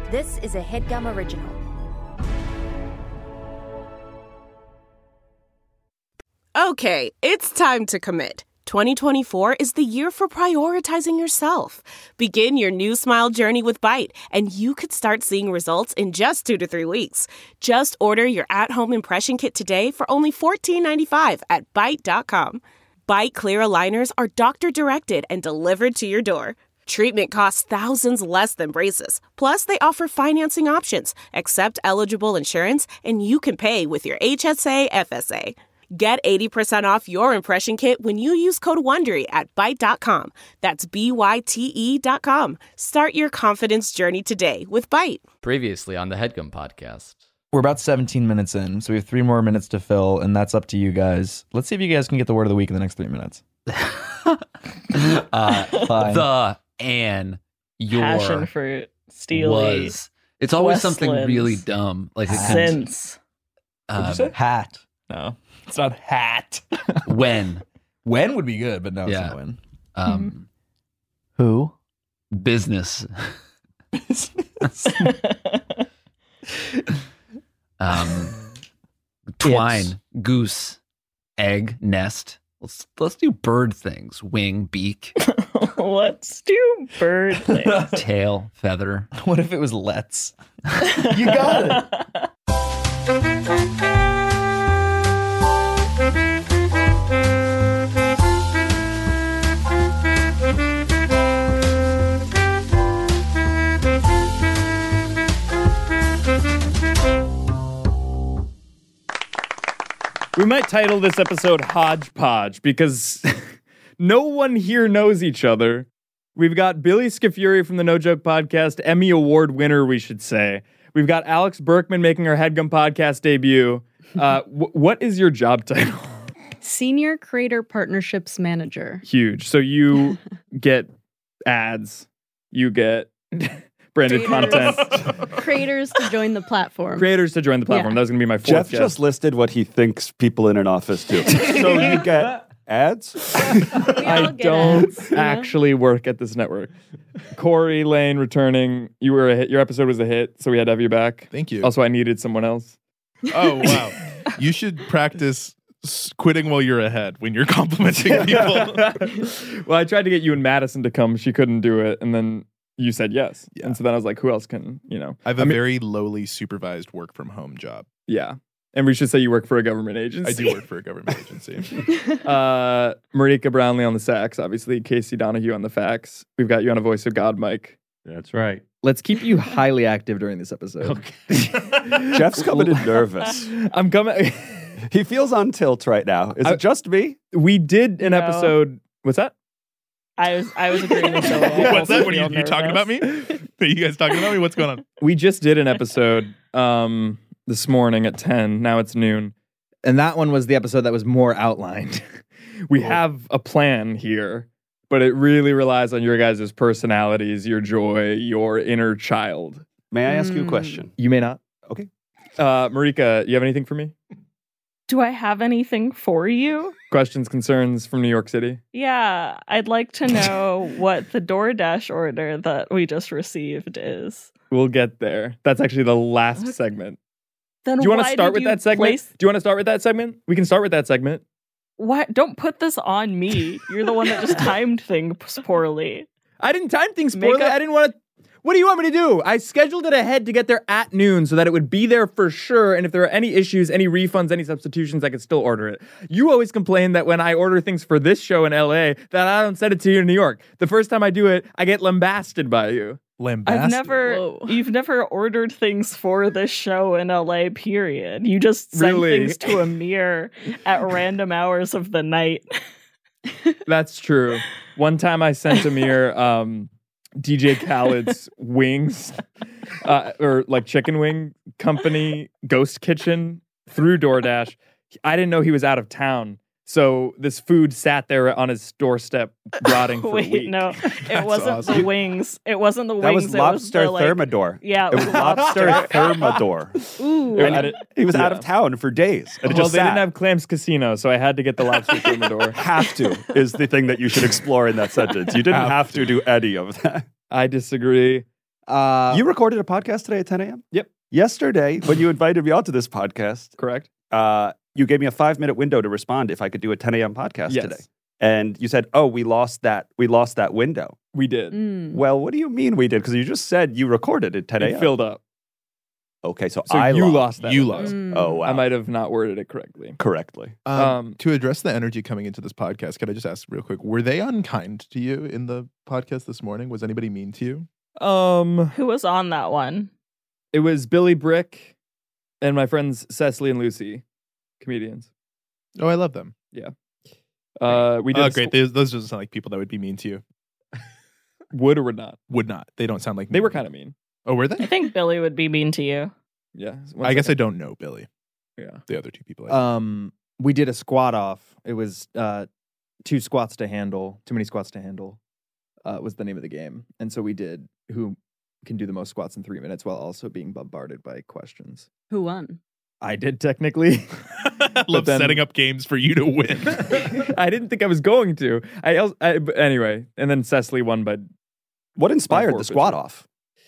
This is a HeadGum original. Okay, it's time to commit. 2024 is the year for prioritizing yourself. Begin your new smile journey with Byte, and you could start seeing results in just 2 to 3 weeks. Just order your at-home impression kit today for only $14.95 at Byte.com. Byte Clear aligners are doctor-directed and delivered to your door. Treatment costs thousands less than braces. Plus, they offer financing options, accept eligible insurance, and you can pay with your HSA FSA. Get 80% off your impression kit when you use code WONDERY at Byte.com. That's BYTE.com. Start your confidence journey today with Byte. Previously on the HeadGum podcast. We're about 17 minutes in, so we have 3 more minutes to fill, and that's up to you guys. Let's see if you guys can get the word of the week in the next 3 minutes. The and your passion fruit, Steely, was. It's always something Westlands. really dumb. Like Since. What'd you say? Hat. No, it's not hat. When. When would be good, but no, Yeah. it's not when. Who? Business. Twine, goose, egg, nest. Let's do bird things. Wing, beak, Let's do bird things. tail, feather. What if it was let's? You got it. We might title this episode Hodgepodge because no one here knows each other. We've got Billy Scafuri from the No Joke Podcast, Emmy Award winner, we should say. We've got Alex Berkman making her HeadGum Podcast debut. What is your job title? Senior Creator Partnerships Manager. Huge. So you get ads. You get branded content. Creators to join the platform. Creators to join the platform. Yeah. That was going to be my fourth Jeff guess. just listed what he thinks people in an office do. So you get ads? We all I get don't ads, you know? actually work at this network. Corey Lane returning. You were a hit. Your episode was a hit, so we had to have you back. Thank you. Also, I needed someone else. Oh, wow. You should practice quitting while you're ahead when you're complimenting people. Well, I tried to get you and Madison to come. She couldn't do it, and then you said yes. Yeah. And so then I was like, who else can, you know? I have a very lowly supervised work from home job. Yeah. And we should say you work for a government agency. I do work for a government agency. Marika Brownlee on the sax, obviously. Casey Donahue on the fax. We've got you on a Voice of God mic. That's right. Let's keep you highly active during this episode. Jeff's coming in nervous. I'm coming. He feels on tilt right now. Is it just me? We did an episode. What's that? I was agreeing with Billy. What's that? What are you talking about me? Are you guys talking about me? What's going on? We just did an episode this morning at 10. Now it's noon. And that one was the episode that was more outlined. We have a plan here, but it really relies on your guys' personalities, your joy, your inner child. May I ask you a question? You may not. Okay. Marika, you have anything for me? Do I have anything for you? Questions, concerns from New York City? Yeah, I'd like to know what the DoorDash order that we just received is. We'll get there. That's actually the last segment. Then Do you want to why start did with you that segment? place- Do you want to start with that segment? We can start with that segment. What? Don't put this on me. You're the one that just timed things poorly. I didn't time things Make poorly. up- I didn't want to. What do you want me to do? I scheduled it ahead to get there at noon so that it would be there for sure. And if there are any issues, any refunds, any substitutions, I could still order it. You always complain that when I order things for this show in LA, that I don't send it to you in New York. The first time I do it, I get lambasted by you. You've never ordered things for this show in LA, period. You just send Really? things to Amir at random hours of the night. That's true. One time I sent Amir DJ Khaled's wings, or like chicken wing company, Ghost Kitchen, through DoorDash. I didn't know he was out of town. So this food sat there on his doorstep rotting for a Wait, week. no. It wasn't the wings. It wasn't the wings. That was it lobster was the, like, thermidor. Yeah. It was lobster thermidor. Ooh. And he was out of town for days. And it Well, just they sat. didn't have Clams Casino, so I had to get the lobster thermidor. Have to is the thing that you should explore in that sentence. You didn't have to do any of that. I disagree. You recorded a podcast today at 10 a.m.? Yep. Yesterday, when you invited me onto this podcast, Correct. You gave me a 5-minute window to respond if I could do a 10 a.m. podcast Yes. today. And you said, "Oh, we lost that window." We did. Well, what do you mean we did? Because you just said you recorded at 10 a.m. It filled up. Okay, so So I you lost. lost that. You window. lost. Oh, wow. I might have not worded it correctly. Correctly. To address the energy coming into this podcast, can I just ask real quick, were they unkind to you in the podcast this morning? Was anybody mean to you? Who was on that one? It was Billy Brick and my friends Cecily and Lucy, comedians. Oh, I love them. We did. Oh, great. Those doesn't sound like people that would be mean to you. Would or would not? Would not. They don't sound like They mean were people. kind of mean. Oh, were I they? think Billy would be mean to you. Yeah. I guess I don't know Billy. Yeah. The other two people. I know. We did a squat off. It was too many squats to handle was the name of the game. And so we did who can do the most squats in 3 minutes while also being bombarded by questions. Who won? I did technically. Love then- setting up games for you to win. I didn't think I was going to. But anyway, and then Cecily won by. What inspired the forfeit. squat off?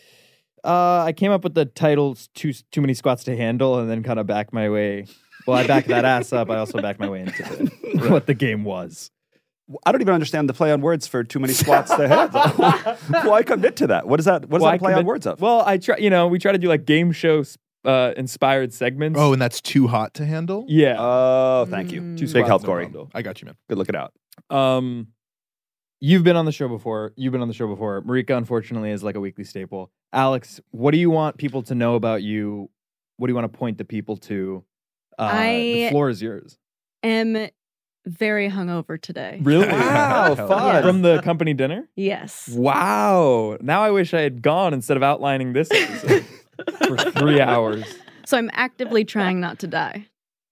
I came up with the titles too many squats to handle and then kind of backed my way. Well, I backed that ass up. I also backed my way into what the game was. I don't even understand the play on words for too many squats to handle. Why commit to that? What is that? What is that a play on words of? Well, we try to do like game show inspired segments. Oh, and that's too hot to handle? yeah. Oh, thank you. Two Big squats, help, no Corey. handle. I got you, man. Good looking out. You've been on the show before. Marika, unfortunately, is like a weekly staple. Alex, what do you want people to know about you? What do you want to point the people to? The floor is yours. Am very hungover today. Really? Wow, fun. From the company dinner? Yes. Wow. Now I wish I had gone instead of outlining this episode for 3 hours. So I'm actively trying not to die.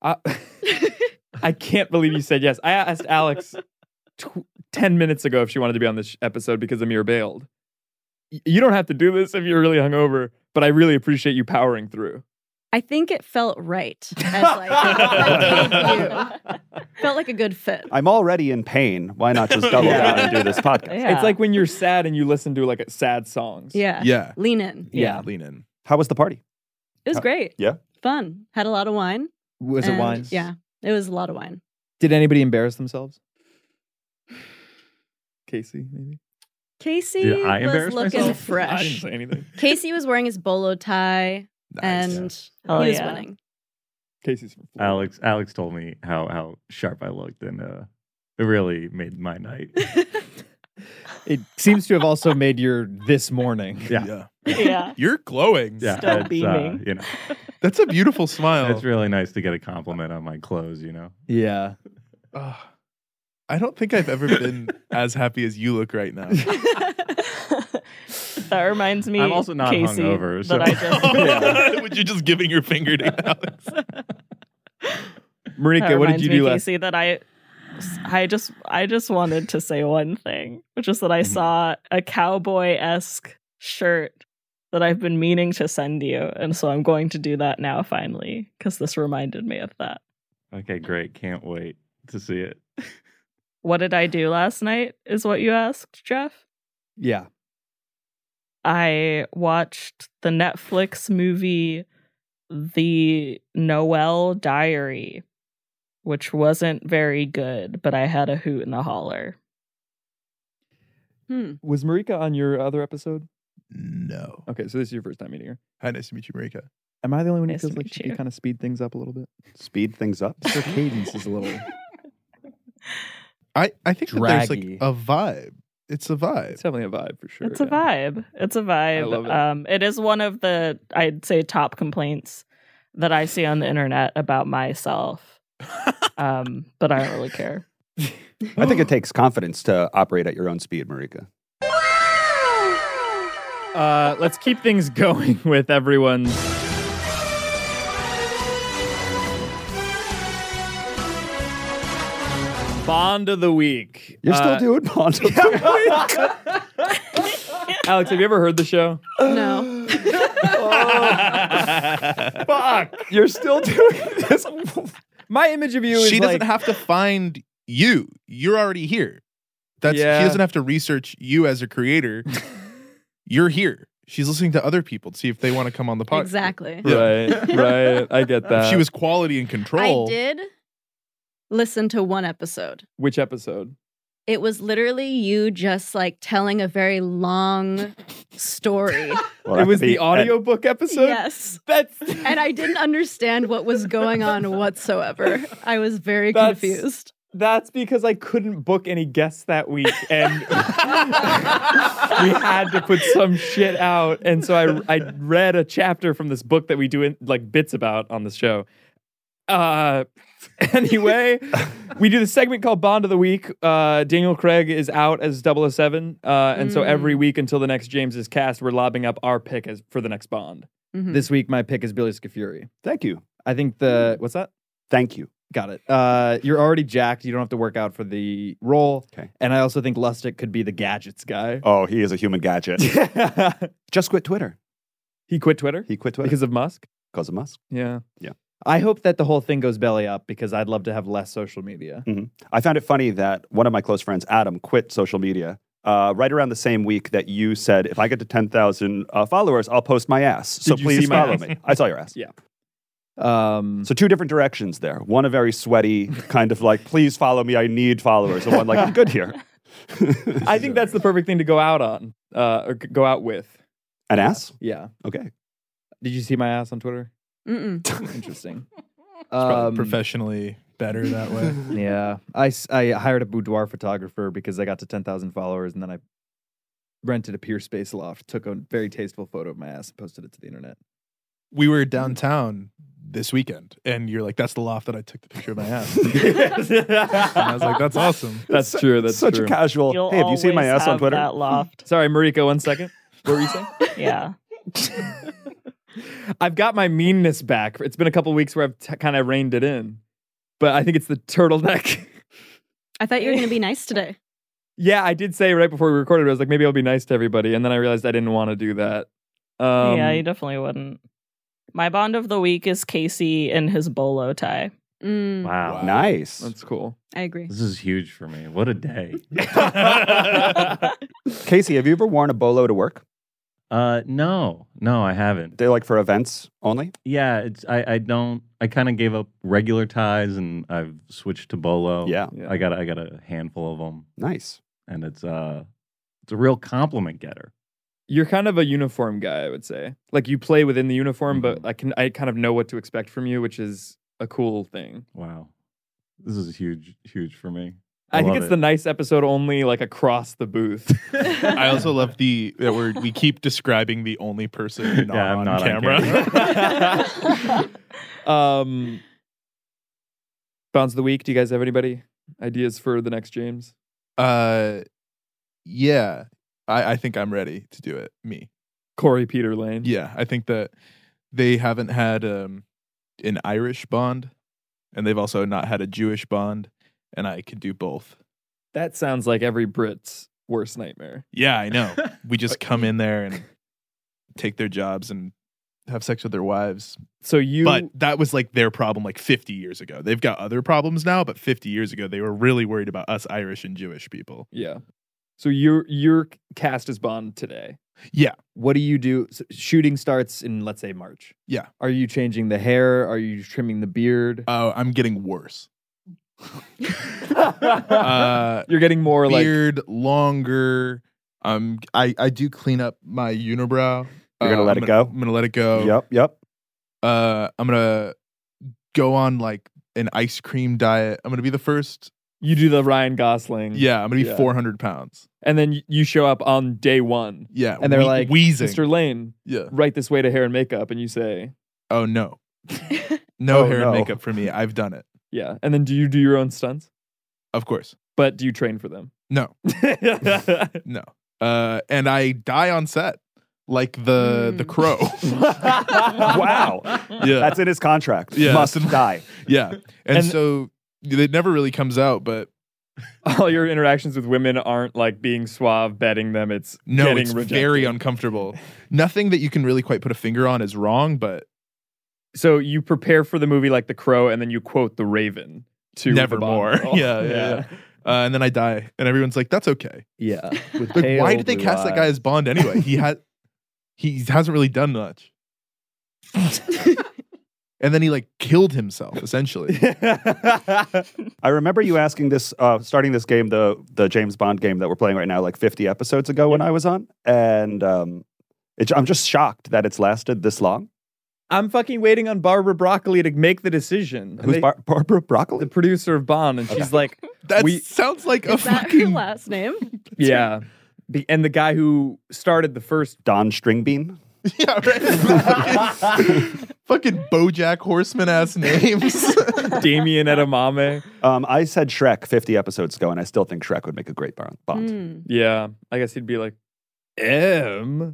I can't believe you said yes. I asked Alex 10 minutes ago if she wanted to be on this episode because Amir bailed. You don't have to do this if you're really hungover, but I really appreciate you powering through. I think it felt right. As like felt like a good fit. I'm already in pain. Why not just double down and do this podcast? Yeah. It's like when you're sad and you listen to like sad songs. Yeah. Yeah. Lean in. Yeah. Lean in. How was the party? It was great. Yeah? Fun. Had a lot of wine. Was it and wine? Yeah. It was a lot of wine. Did anybody embarrass themselves? Casey, maybe? Casey Did I was embarrass looking myself? I fresh. didn't say anything. Casey was wearing his bolo tie Nice. and Hell he was yeah. winning. Casey's from Florida. Alex told me how sharp I looked, and it really made my night. It seems to have also made your this morning. Yeah, Yeah. You're glowing. yeah. Still it's, beaming. That's a beautiful smile. It's really nice to get a compliment on my clothes. Yeah. I don't think I've ever been as happy as you look right now. That reminds me. I'm also not Casey, hungover, so- that I just. Would you just giving your finger to Alex? Marika, That what did reminds you me, do last? Casey, that I just wanted to say one thing, which is that I saw a cowboy-esque shirt that I've been meaning to send you, and so I'm going to do that now finally because this reminded me of that. Okay, great. Can't wait to see it. What did I do last night? Is what you asked, Jeff? Yeah. I watched the Netflix movie The Noel Diary, which wasn't very good, but I had a hoot and a holler. Was Marika on your other episode? No. Okay, so this is your first time meeting her. Hi, nice to meet you, Marika. Am I the only one who Nice to feels like meet she you. could kind of speed things up a little bit? Speed things up. Her cadence is a little. I think that there's like Draggy. a vibe. It's a vibe. It's definitely a vibe for sure. It's a vibe. It's a vibe. I love it. It is one of the, I'd say, top complaints that I see on the internet about myself. But I don't really care. I think it takes confidence to operate at your own speed, Marika. Let's keep things going with everyone's. Bond of the week. You're still doing Bond of the Week. Alex, have you ever heard the show? No. Fuck. You're still doing this. My image of you is She doesn't like, have to find you. You're already here. Yeah. She doesn't have to research you as a creator. You're here. she's listening to other people to see if they want to come on the podcast. Exactly. Right. I get If that. she was quality and control. I did listen to one episode. Which episode? It was literally you just like telling a very long story. It was the audiobook episode? Yes. That's And I didn't understand what was going on whatsoever. I was very That's- confused. That's because I couldn't book any guests that week, and we had to put some shit out. And so I read a chapter from this book that we do like bits about on this show. Anyway, we do this segment called Bond of the Week. Daniel Craig is out as 007, and so every week until the next James is cast, we're lobbing up our pick for the next Bond. Mhm. This week, my pick is Billy Scafuri. Thank you. I think what's that? Thank you. Got it. You're already jacked. You don't have to work out for the role. Okay. And I also think Lustig could be the gadgets guy. Oh, he is a human gadget. Just quit Twitter. He quit Twitter? He quit Twitter. Because of Musk? Because of Musk. Yeah. Yeah. I hope that the whole thing goes belly up because I'd love to have less social media. Mm-hmm. I found it funny that one of my close friends, Adam, quit social media right around the same week that you said, if I get to 10,000 followers, I'll post my ass. So Did you see please my follow ass? me. I saw your ass. Yeah. So two different directions there. One a very sweaty kind of like, please follow me, I need followers. And one like, I'm good here. I think that's the perfect thing to go out on, or go out with. An ass? Yeah. Okay. Did you see my ass on Twitter? Mm-mm. Interesting. It's probably professionally better that way. Yeah. I hired a boudoir photographer because I got to 10,000 followers, and then I rented a Pier Space loft, took a very tasteful photo of my ass, and posted it to the internet. We were downtown this weekend, and you're like, that's the loft that I took the picture of my ass. And I was like, that's awesome. That's true. That's Such true. a casual, You'll hey, have you seen my always ass on have Twitter? that loft. Sorry, Marika, 1 second. What were you saying? Yeah. I've got my meanness back. It's been a couple weeks where I've kind of reined it in, but I think it's the turtleneck. I thought you were going to be nice today. Yeah, I did say right before we recorded, I was like, maybe I'll be nice to everybody, and then I realized I didn't want to do that. Yeah, you definitely wouldn't. My Bond of the Week is Casey in his bolo tie. Mm, Wow. Nice. That's cool. I agree. This is huge for me. What a day. Casey, have you ever worn a bolo to work? No, I haven't. They're like for events only? Yeah, I kind of gave up regular ties and I've switched to bolo. Yeah. Yeah. I got a handful of them, Nice. and it's a real compliment getter. You're kind of a uniform guy, I would say. Like you play within the uniform, but I kind of know what to expect from you, which is a cool thing. Wow. This is huge for me. I think love it's it. the nice episode only like across the booth. I also love that we keep describing the only person not, Yeah, I'm on, not on camera. camera. Bounce of the week. Do you guys have anybody ideas for the next James? Yeah. I think I'm ready to do it. Me. Corey Peter Lane. Yeah. I think that they haven't had an Irish Bond, and they've also not had a Jewish Bond, and I could do both. That sounds like every Brit's worst nightmare. Yeah, I know. We just come in there and take their jobs and have sex with their wives. So you But that was like their problem like 50 years ago. They've got other problems now, but 50 years ago they were really worried about us Irish and Jewish people. Yeah. So you're cast as Bond today. Yeah. What do you do? So shooting starts in, let's say, March. Yeah. Are you changing the hair? Are you trimming the beard? Oh, I'm getting worse. You're getting more beard longer. I do clean up my unibrow. You're gonna let it go? I'm gonna let it go. Yep. I'm gonna go on like an ice cream diet. I'm gonna be the first. You do the Ryan Gosling. Yeah, I'm gonna be Yeah. 400 pounds. And then you show up on day one. Yeah, And they're like, wheezing. Mr. Lane, Yeah. right this way to hair and makeup. And you say, Oh no, no Oh, hair no. and makeup for me. I've done it. yeah. And then do you do your own stunts? Of course. But do you train for them? No, no. And I die on set like the crow. Wow. Yeah. That's in his contract. Yeah. Must die. Yeah, and And- so it never really comes out, but All your interactions with women aren't like being suave, betting them. It's no, getting it's rejected. very uncomfortable. Nothing that you can really quite put a finger on is wrong, but So you prepare for the movie like The Crow, and then you quote The Raven to nevermore. the Bond girl. Yeah. And then I die, and everyone's like, "That's okay." Yeah. With Like, why pale did they blue cast that guy eyes. as Bond anyway? he hasn't really done much. And then he like killed himself essentially. I remember you asking this, starting this game, the James Bond game that we're playing right now, like 50 episodes ago when I was on, and I'm just shocked that it's lasted this long. I'm fucking waiting on Barbara Broccoli to make the decision. Who's Barbara Broccoli? The producer of Bond, and she's like, That sounds like a Is that her fucking last name? yeah. And the guy who started the first Don Stringbean. yeah, right. fucking BoJack Horseman ass names. Damien Edamame. I said Shrek 50 episodes ago, and I still think Shrek would make a great Bond. Mm. Yeah, I guess he'd be like, M.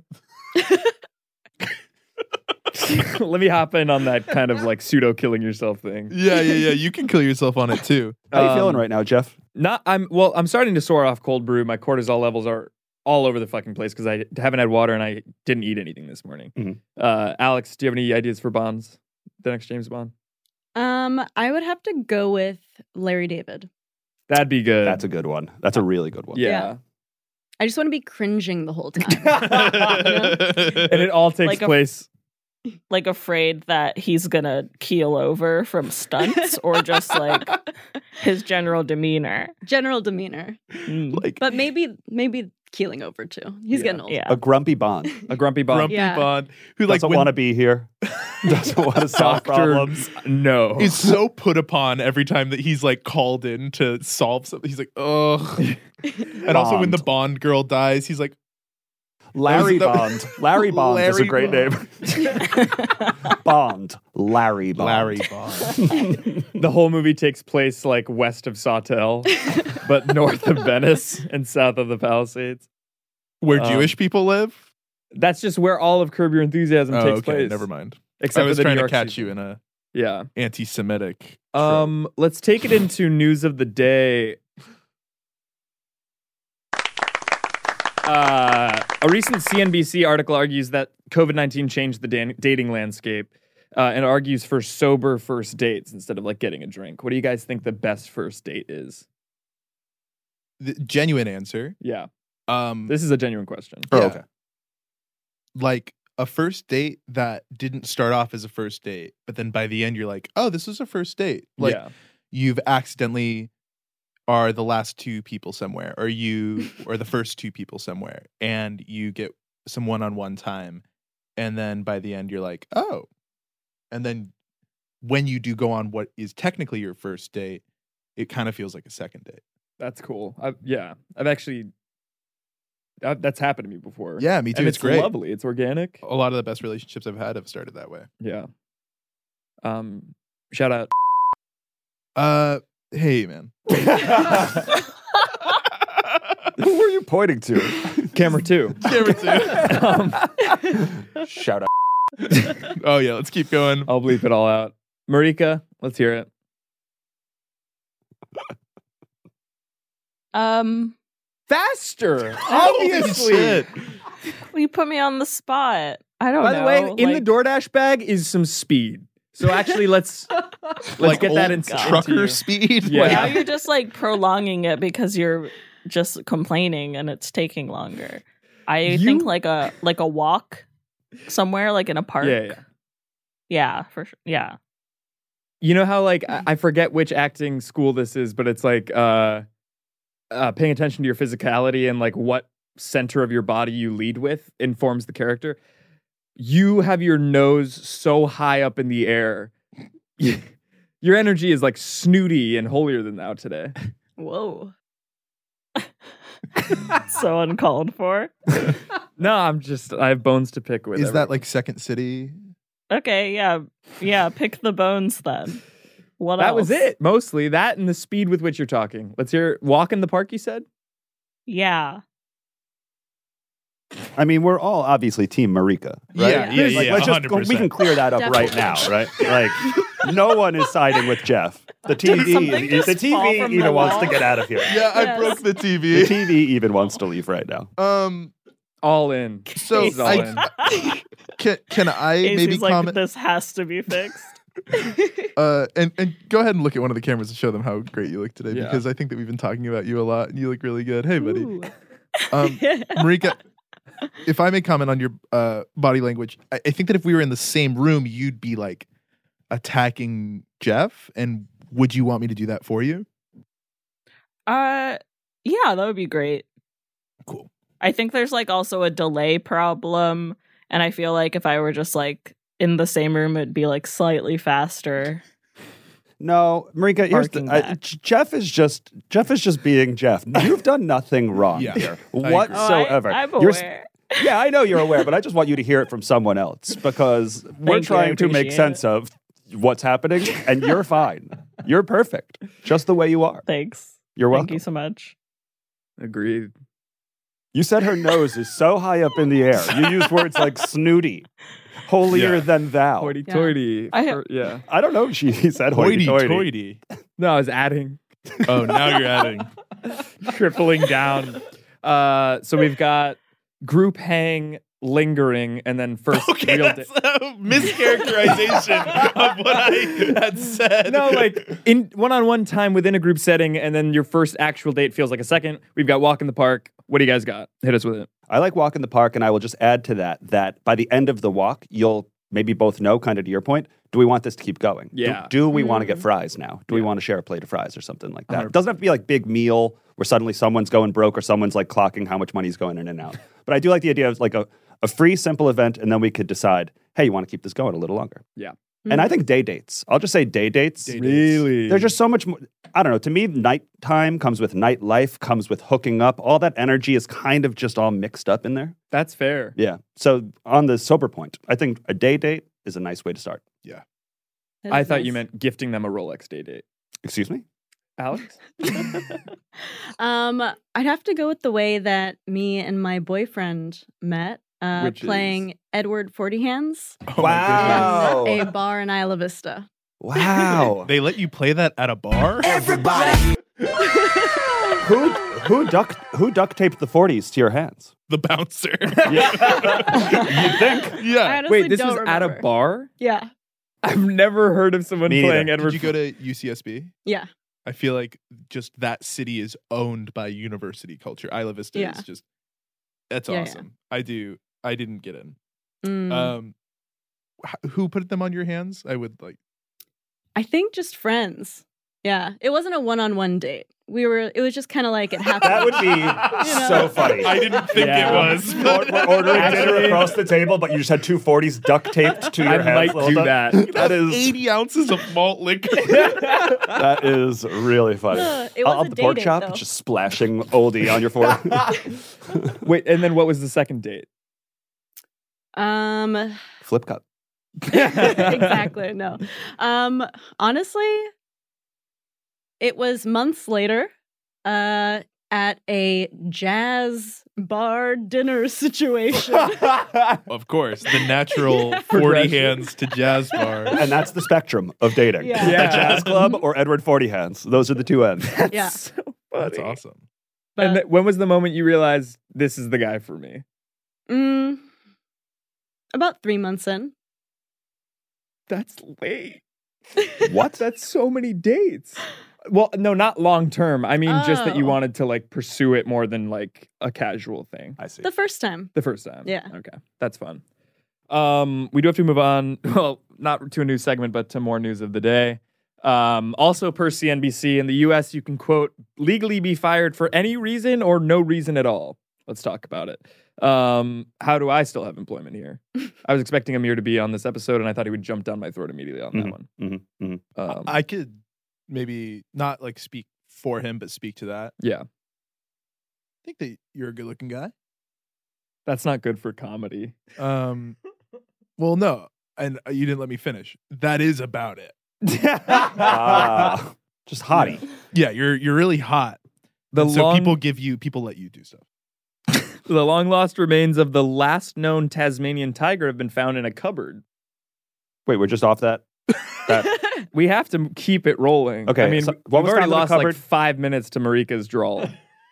Let me hop in on that kind of like pseudo killing yourself thing. yeah. You can kill yourself on it too. How you feeling right now, Jeff? I'm starting to soar off cold brew. My cortisol levels are all over the fucking place because I haven't had water and I didn't eat anything this morning. Mhm. Alex, do you have any ideas for Bonds? The next James Bond? I would have to go with Larry David. That'd be good. That's a good one. That's a really good one. Yeah. I just want to be cringing the whole time. And it all takes Like a- place. Like afraid that he's gonna keel over from stunts or just like his general demeanor. General demeanor. Like But maybe keeling over too. He's getting old. Yeah. a grumpy Bond. A grumpy Bond. Grumpy Yeah. Bond who like Doesn't want to be here. Doesn't want to solve problems. No. is so put upon every time that he's like called in to solve something. He's like, ugh. And also when the Bond girl dies, he's like, Larry That Bond. Larry Bond is a Larry great name. Bond. Larry Bond. Larry Bond. The whole movie takes place like west of Sawtell, but north of Venice and south of the Palisades. Where Jewish people live? That's just where all of Curb Your Enthusiasm takes place. Never mind. Except I was for the trying New to York catch season. you in a Yeah. anti-Semitic trope. Let's take it into news of the day. A recent CNBC article argues that COVID-19 changed the dating landscape and argues for sober first dates instead of like getting a drink. What do you guys think the best first date is? The genuine answer. Yeah. Um, This is a genuine question. Oh, yeah. okay. Like a first date that didn't start off as a first date, but then by the end you're like, oh, this was a first date. Like yeah. you've accidentally are the last two people somewhere, or you or the first two people somewhere, and you get some one-on-one time, and then by the end you're like, oh. And then when you do go on what is technically your first date, it kind of feels like a second date. That's cool. I've actually that's happened to me before. Yeah, me too. And It's it's great. lovely. It's organic. A lot of the best relationships I've had have started that way. Yeah. Shout out. Hey man. Who were you pointing to? Camera 2. Shout out. Oh yeah, let's keep going. I'll bleep it all out. Marika, let's hear it. Faster, obviously. Shit. You put me on the spot. I don't know. By the way, in the DoorDash bag is some speed. So actually, let's Like get that old into trucker you. speed. Yeah. now you're just like prolonging it because you're just complaining and it's taking longer. I think like a walk somewhere, like in a park. Yeah. Yeah, for sure. Yeah. You know how like I forget which acting school this is, but it's like paying attention to your physicality and like what center of your body you lead with informs the character. You have your nose so high up in the air. Your energy is like snooty and holier than thou today. Whoa. So uncalled for. No, I have bones to pick with. Is that like Second City? Okay, yeah. Yeah, pick the bones then. What that else? was it, mostly. That and the speed with which you're talking. Let's hear walk in the park, you said? Yeah. I mean, we're all obviously Team Marika, right? Yeah, Like, let's just go, we 100%. can clear that up right now, right? Like, no one is siding with Jeff. The something TV, just the fall TV from the even wants to wall? get out of here. Yeah, I Yes. broke the The TV. TV even wants to leave right now. All in. So This is all in. can I Casey's maybe like, comment? this has to be fixed. And go ahead and look at one of the cameras and show them how great you look today, Yeah. because I think that we've been talking about you a lot and you look really good. Hey, buddy. Ooh. Marika, if I may comment on your body language, I think that if we were in the same room, you'd be like attacking Jeff. And would you want me to do that for you? Yeah, that would be great. Cool. I think there's like also a delay problem, and I feel like if I were just like in the same room, it'd be like slightly faster. No, Marika, here's Harking the, back. Jeff is just being Jeff. You've done nothing wrong Yeah, here I agree. whatsoever. I'm You're s- aware. Yeah, I know you're aware, but I just want you to hear it from someone else because we're you, I trying to make appreciate sense of what's happening, and you're fine. You're perfect, just the way you are. Thanks. You're welcome. Thank you so much. Agreed. You said her nose is so high up in the air. You used words like snooty, holier Yeah. than thou. Hoity-toity. I- Yeah. I don't know. She said hoity-toity. Hoity-toity. No, I was adding. Oh, now you're adding. Tripling down. So we've got group hang, lingering, and then first Okay, real that's a mischaracterization of what I had said. No, like in one-on-one time within a group setting, and then your first actual date feels like a second. We've got walk in the park. What do you guys got? Hit us with it. I like walk in the park, and I will just add to that by the end of the walk, you'll maybe both know, kind of to your point, do we want this to keep going? Yeah. Do we want to get fries now? Do we want to share a plate of fries or something like that? 100%. It doesn't have to be like big meal where suddenly someone's going broke or someone's like clocking how much money's going in and out. But I do like the idea of like a free, simple event, and then we could decide, hey, you want to keep this going a little longer. Yeah. And I think day dates. I'll just say day dates. Day dates. Really? There's just so much more. I don't know. To me, nighttime comes with nightlife, comes with hooking up. All that energy is kind of just all mixed up in there. That's fair. Yeah. So on the sober point, I think a day date is a nice way to start. That I is thought nice. you meant gifting them a Rolex day date. Excuse me? Alex? I'd have to go with the way that me and my boyfriend met, Which playing Edward 40 Hands Oh my goodness. in a bar in Isla Vista. Wow. They let you play that at a bar? Who duct taped the 40s to your hands? The bouncer. You'd think. I Yeah. honestly Wait, this don't was at a remember. bar? Yeah. I've never heard of someone Me playing neither. Edward. Did you go to UCSB? Yeah. I feel like just that city is owned by university culture. Isla Vista Yeah. is just, that's Yeah, yeah. awesome. I didn't get in. Mm. Who put them on your hands? I would like. I think just friends. Yeah. It wasn't a one-on-one date. It was just kind of like it happened. That would be know. so funny. I didn't think Yeah. it was. We're ordering dinner across the table, but you just had two 40s duct taped to your I hands. might Little do duck. that. That is 80 ounces of malt liquor. that is really funny. It was I'll a have the day pork date, chop, though. just splashing oldie on your forehead. Wait, and then what was the second date? Flip cup. Exactly. No. Honestly, it was months later at a jazz bar dinner situation. Of course, the natural 40 Progression. hands to jazz bar. And that's the spectrum of dating. Yeah. Yeah. A jazz club or Edward 40 hands. Those are the two ends. Yeah. So That's funny. awesome. And when was the moment you realized this is the guy for me? About 3 months in. That's late. What? That's so many dates. Well, no, not long term. I mean, just that you Oh. wanted to like pursue it more than like a casual thing. I see. The first time. The first time. Yeah. Okay. That's fun. We do have to move on. Well, not to a new segment, but to more news of the day. Also, per CNBC, in the US, you can, quote, legally be fired for any reason or no reason at all. Let's talk about it. How do I still have employment here? I was expecting Amir to be on this episode, and I thought he would jump down my throat immediately on that one. Mm-hmm, mm-hmm. I could maybe not like speak for him, but speak to that. Yeah. I think that you're a good looking guy. That's not good for comedy. Well, no. And you didn't let me finish. That is about it. Just hottie. Yeah, you're really hot. The So long- people let you do stuff. The long lost remains of the last known Tasmanian tiger have been found in a cupboard. Wait, we're just off that? We have to keep it rolling. Okay, I mean, so what we've was already found in the lost like cupboard? 5 minutes to Marika's drawl.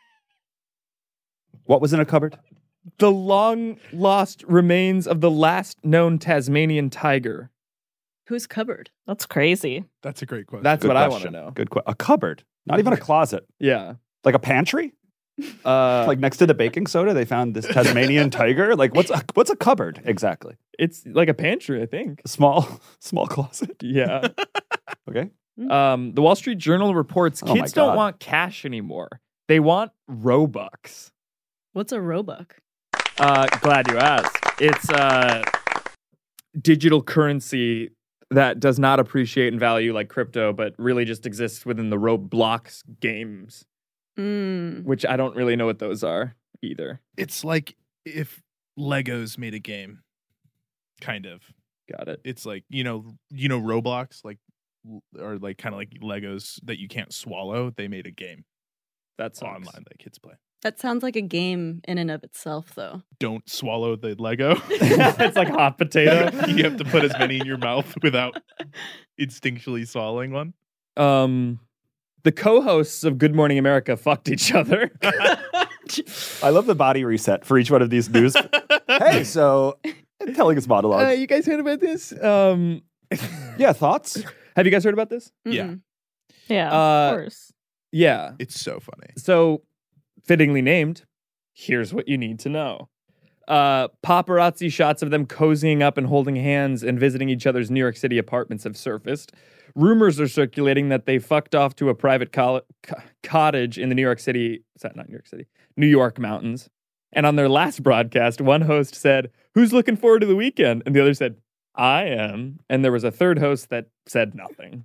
What was in a cupboard? The long lost remains of the last known Tasmanian tiger. Who's cupboard? That's crazy. That's a great question. That's Good what I want question. to know. Good question. A cupboard, not even a closet. Yeah. Like a pantry? Like next to the baking soda, they found this Tasmanian tiger. Like what's a cupboard exactly? It's like a pantry, I think. Small closet. Yeah. Okay. The Wall Street Journal reports Oh my kids don't God. want cash anymore. They want Robux. What's a Roebuck? Glad you asked. It's digital currency that does not appreciate in value like crypto, but really just exists within the Roblox games, which I don't really know what those are either. It's like if Legos made a game, kind of. Got it. It's like you know Roblox, like or like kind of like Legos that you can't swallow. They made a game That's online that kids play. That sounds like a game in and of itself, though. Don't swallow the Lego. It's like hot potato. You have to put as many in your mouth without instinctually swallowing one. The co-hosts of Good Morning America fucked each other. I love the body reset for each one of these news. Hey, so telling his monologue. You guys heard about this? Yeah, thoughts? Have you guys heard about this? Yeah. Yeah, of course. Yeah. It's so funny. So, fittingly named, here's what you need to know. Paparazzi shots of them cozying up and holding hands and visiting each other's New York City apartments have surfaced. Rumors are circulating that they fucked off to a private cottage in the New York mountains. And on their last broadcast, one host said, "Who's looking forward to the weekend?" And the other said, "I am." And there was a third host that said nothing.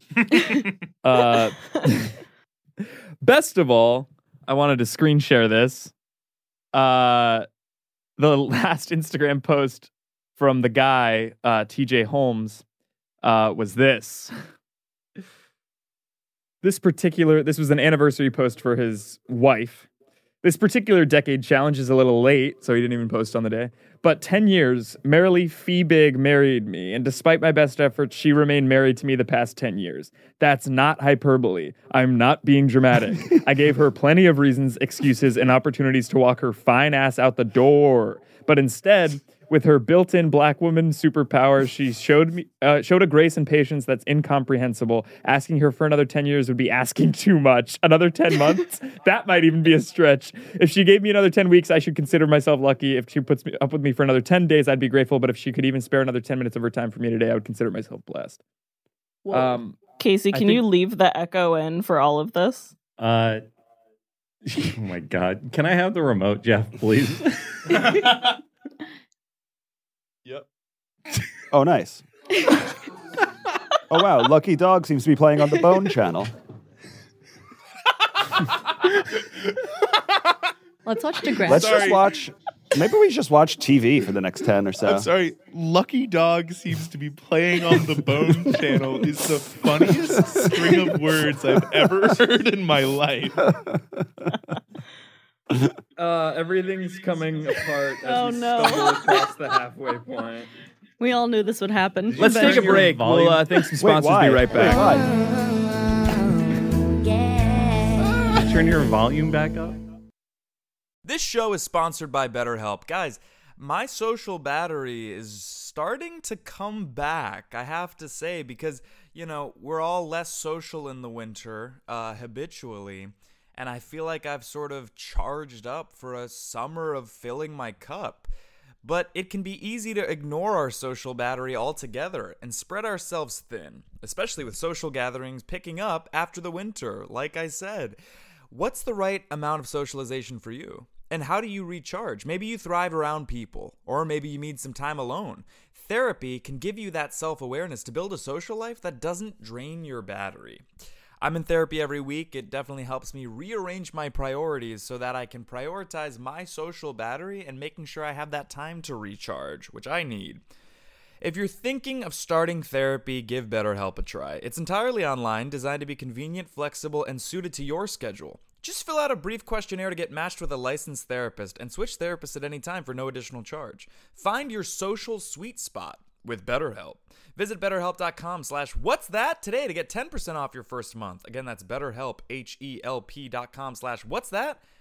Best of all, I wanted to screen share this. The last Instagram post from the guy, TJ Holmes, was this. This was an anniversary post for his wife. This particular decade challenge is a little late, so he didn't even post on the day. But 10 years, Marilee Feebig married me, and despite my best efforts, she remained married to me the past 10 years. That's not hyperbole. I'm not being dramatic. I gave her plenty of reasons, excuses, and opportunities to walk her fine ass out the door. But instead, with her built-in black woman superpower, she showed a grace and patience that's incomprehensible. Asking her for another 10 years would be asking too much. Another 10 months? That might even be a stretch. If she gave me another 10 weeks, I should consider myself lucky. If she puts me up with me for another 10 days, I'd be grateful. But if she could even spare another 10 minutes of her time for me today, I would consider myself blessed. Casey, can you leave the echo in for all of this? Oh my God. Can I have the remote, Jeff, please? Yep. Oh, nice. Oh, wow. Lucky Dog seems to be playing on the Bone channel. Let's watch Degrassi. Let's just watch. Maybe we just watch TV for the next 10 or so. I'm sorry. Lucky Dog seems to be playing on the Bone channel is the funniest string of words I've ever heard in my life. Everything's coming apart as we no. stumble across the halfway point. We all knew this would happen. Let's take a break. We'll thank some sponsors. Be right back. Turn your volume back up. This show is sponsored by BetterHelp. Guys, my social battery is starting to come back, I have to say, because, we're all less social in the winter habitually, and I feel like I've sort of charged up for a summer of filling my cup. But it can be easy to ignore our social battery altogether and spread ourselves thin, especially with social gatherings picking up after the winter, like I said. What's the right amount of socialization for you? And how do you recharge? Maybe you thrive around people, or maybe you need some time alone. Therapy can give you that self-awareness to build a social life that doesn't drain your battery. I'm in therapy every week. It definitely helps me rearrange my priorities so that I can prioritize my social battery and making sure I have that time to recharge, which I need. If you're thinking of starting therapy, give BetterHelp a try. It's entirely online, designed to be convenient, flexible, and suited to your schedule. Just fill out a brief questionnaire to get matched with a licensed therapist and switch therapists at any time for no additional charge. Find your social sweet spot with BetterHelp. Visit BetterHelp.com/what's-that today to get 10% off your first month. Again, that's BetterHelp, HELP.com/what's-that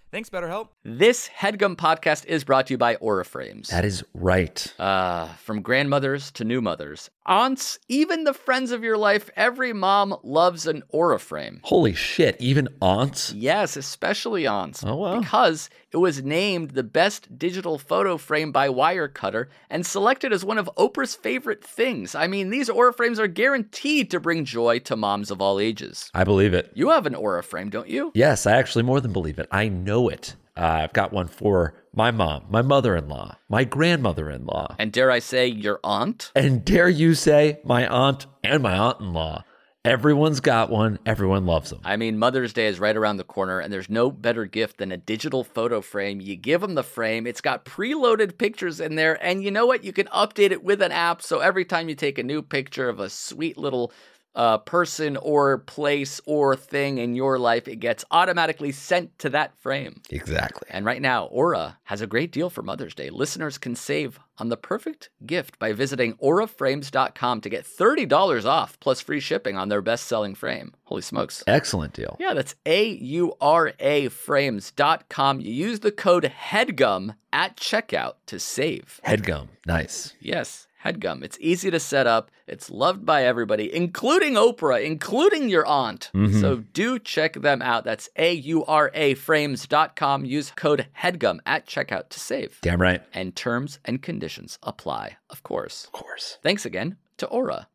Thanks, BetterHelp. This HeadGum podcast is brought to you by Aura Frames. That is right. From grandmothers to new mothers, aunts, even the friends of your life, every mom loves an Aura frame. Holy shit, even aunts? Yes, especially aunts. Oh, wow. Because it was named the best digital photo frame by Wirecutter and selected as one of Oprah's favorite things. I mean, these Aura frames are guaranteed to bring joy to moms of all ages. I believe it. You have an Aura frame, don't you? Yes, I actually more than believe it. I know it. I've got one for my mom, my mother-in-law, my grandmother-in-law. And dare I say, your aunt? And dare you say, my aunt and my aunt-in-law. Everyone's got one. Everyone loves them. I mean, Mother's Day is right around the corner, and there's no better gift than a digital photo frame. You give them the frame. It's got preloaded pictures in there, and you know what? You can update it with an app, so every time you take a new picture of a sweet little person or place or thing in your life, it gets automatically sent to that frame. Exactly. And right now, Aura has a great deal for Mother's Day. Listeners can save on the perfect gift by visiting auraframes.com to get $30 off plus free shipping on their best-selling frame. Holy smokes. Excellent deal. Yeah, that's auraframes.com. You use the code HEADGUM at checkout to save. HeadGum. Nice. Yes. HeadGum. It's easy to set up. It's loved by everybody, including Oprah, including your aunt. Mm-hmm. So do check them out. That's auraframes.com. Use code HEADGUM at checkout to save. Damn right. And terms and conditions apply, of course. Of course. Thanks again to Aura.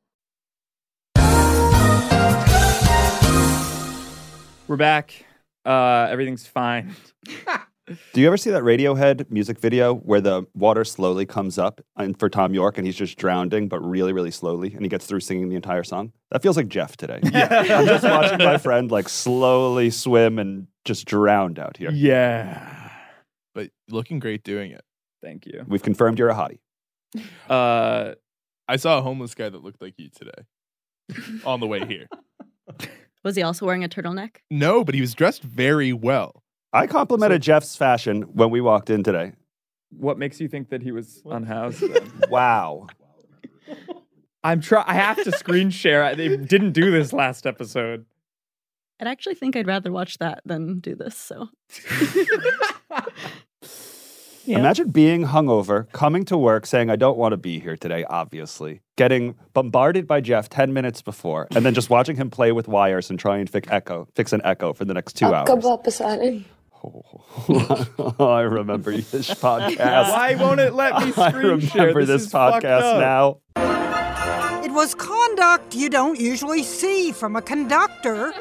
We're back. Everything's fine. Do you ever see that Radiohead music video where the water slowly comes up and for Tom York and he's just drowning, but really, really slowly, and he gets through singing the entire song? That feels like Jeff today. Yeah. I'm just watching my friend like slowly swim and just drowned out here. Yeah. But looking great doing it. Thank you. We've confirmed you're a hottie. I saw a homeless guy that looked like you today on the way here. Was he also wearing a turtleneck? No, but he was dressed very well. I complimented Jeff's fashion when we walked in today. What makes you think that he was unhoused then? Wow. I have to screen share. They didn't do this last episode. I'd actually think I'd rather watch that than do this, so. Yeah. Imagine being hungover, coming to work, saying, I don't want to be here today, obviously. Getting bombarded by Jeff 10 minutes before, and then just watching him play with wires and try and fix an echo for the next 2 hours. I remember this podcast. Why won't it let me screen I remember share? this podcast now. It was conduct you don't usually see from a conductor.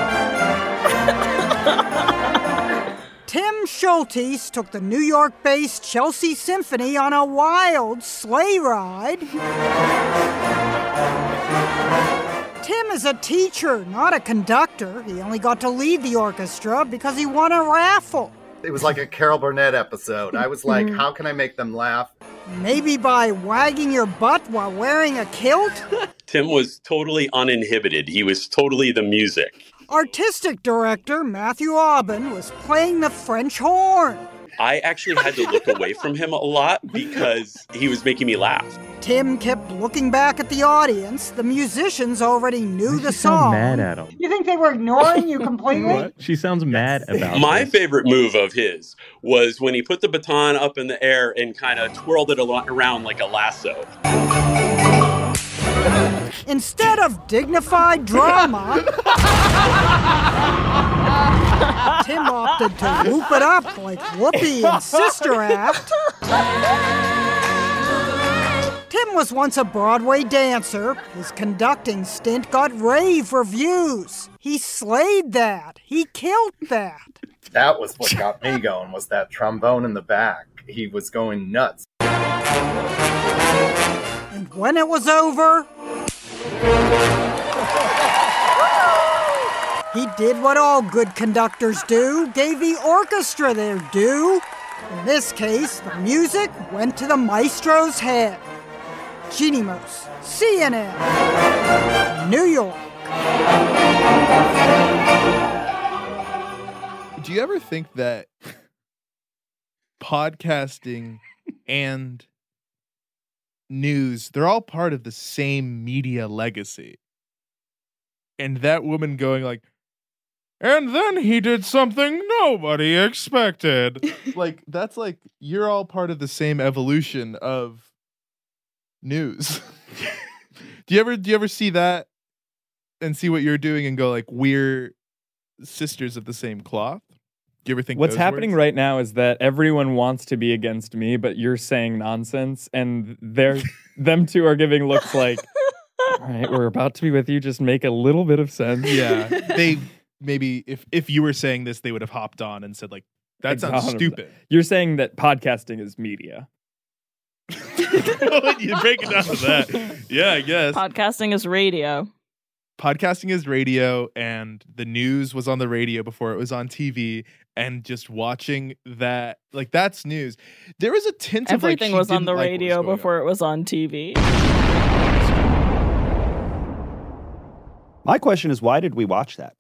Tim Schultes took the New York-based Chelsea Symphony on a wild sleigh ride. Tim is a teacher, not a conductor. He only got to lead the orchestra because he won a raffle. It was like a Carol Burnett episode. I was like, how can I make them laugh? Maybe by wagging your butt while wearing a kilt? Tim was totally uninhibited. He was totally the music. Artistic director Matthew Aubin was playing the French horn. I actually had to look away from him a lot because he was making me laugh. Tim kept looking back at the audience. The musicians already knew the song. Mad at him. You think they were ignoring you completely? What? She sounds mad about My this. favorite move of his was when he put the baton up in the air and kind of twirled it around like a lasso. Instead of dignified drama, Tim opted to whoop it up like Whoopi in Sister Act. Tim was once a Broadway dancer. His conducting stint got rave reviews. He slayed that. He killed that. That was what got me going, was that trombone in the back. He was going nuts. And when it was over, he did what all good conductors do, gave the orchestra their due. In this case, the music went to the maestro's head. Jeannie Mose, CNN, New York. Do you ever think that podcasting and news, they're all part of the same media legacy? And that woman going like, And then he did something nobody expected. Like, that's like, you're all part of the same evolution of news. Do you ever see that and see what you're doing and go like, we're sisters of the same cloth? Do you ever think What's those happening words? right now is that everyone wants to be against me, but you're saying nonsense, and them two are giving looks like, all right, we're about to be with you. Just make a little bit of sense. Yeah, they maybe if you were saying this, they would have hopped on and said like, that sounds 100%. stupid. You're saying that podcasting is media. You break it down to that. Yeah, I guess. Podcasting is radio. Podcasting is radio, and the news was on the radio before it was on TV, and just watching that, like, that's news. There was a tint of like Everything she was on didn't the like what was radio going on. before it was on TV. My question is, why did we watch that?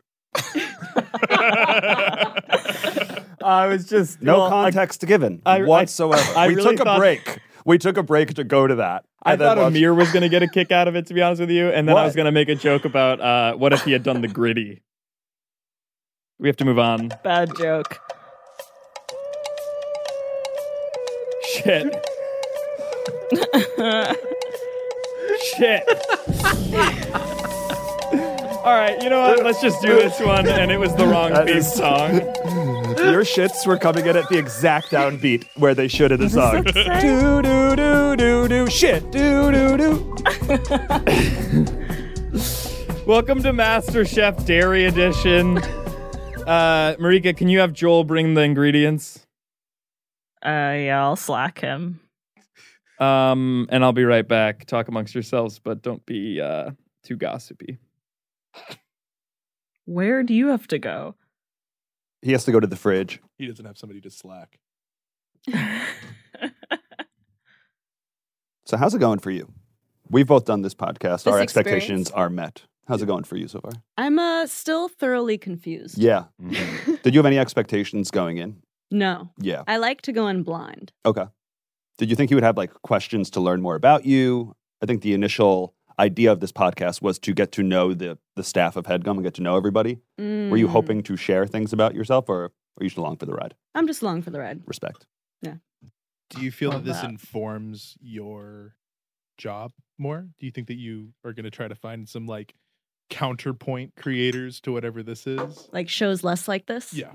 I was just No context given whatsoever. We really took a thought- break. We took a break to go to that. I and then thought watch- Amir was going to get a kick out of it, to be honest with you, and then I What? was going to make a joke about what if he had done the gritty. We have to move on. Bad joke. Shit. Shit. All right, you know what? Let's just do this one, and it was the wrong That theme is- song. Your shits were coming in at the exact downbeat where they should in the song. What does that say? Do do do do do shit do do do. Welcome to Master Chef Dairy Edition. Marika, can you have Joel bring the ingredients? Yeah, I'll slack him. And I'll be right back. Talk amongst yourselves, but don't be too gossipy. Where do you have to go? He has to go to the fridge. He doesn't have somebody to slack. So how's it going for you? We've both done this podcast. Our This expectations experience? are met. How's it going for you so far? I'm still thoroughly confused. Yeah. Did you have any expectations going in? No. Yeah. I like to go in blind. Okay. Did you think you would have like questions to learn more about you? I think the initial idea of this podcast was to get to know the staff of HeadGum and get to know everybody. Were you hoping to share things about yourself, or are you just along for the ride? I'm just along for the ride. Respect. Yeah. Do you feel Love that this that. informs your job more? Do you think that you are going to try to find some like counterpoint creators to whatever this is? Like shows less like this? Yeah.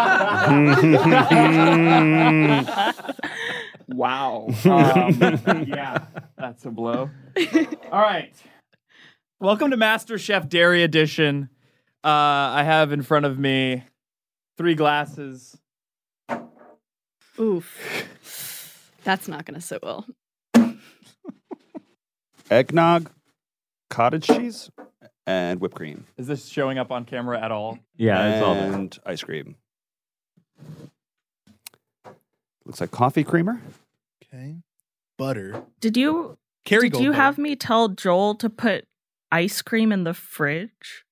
Wow. Yeah, that's a blow. All right. Welcome to Master Chef Dairy Edition. I have in front of me 3 glasses. Oof. That's not going to sit well. Eggnog, cottage cheese, and whipped cream. Is this showing up on camera at all? Yeah, it's all there. And ice cream. Looks like coffee creamer. Okay. Butter. Did you Kerrygold butter. have me tell Joel to put ice cream in the fridge?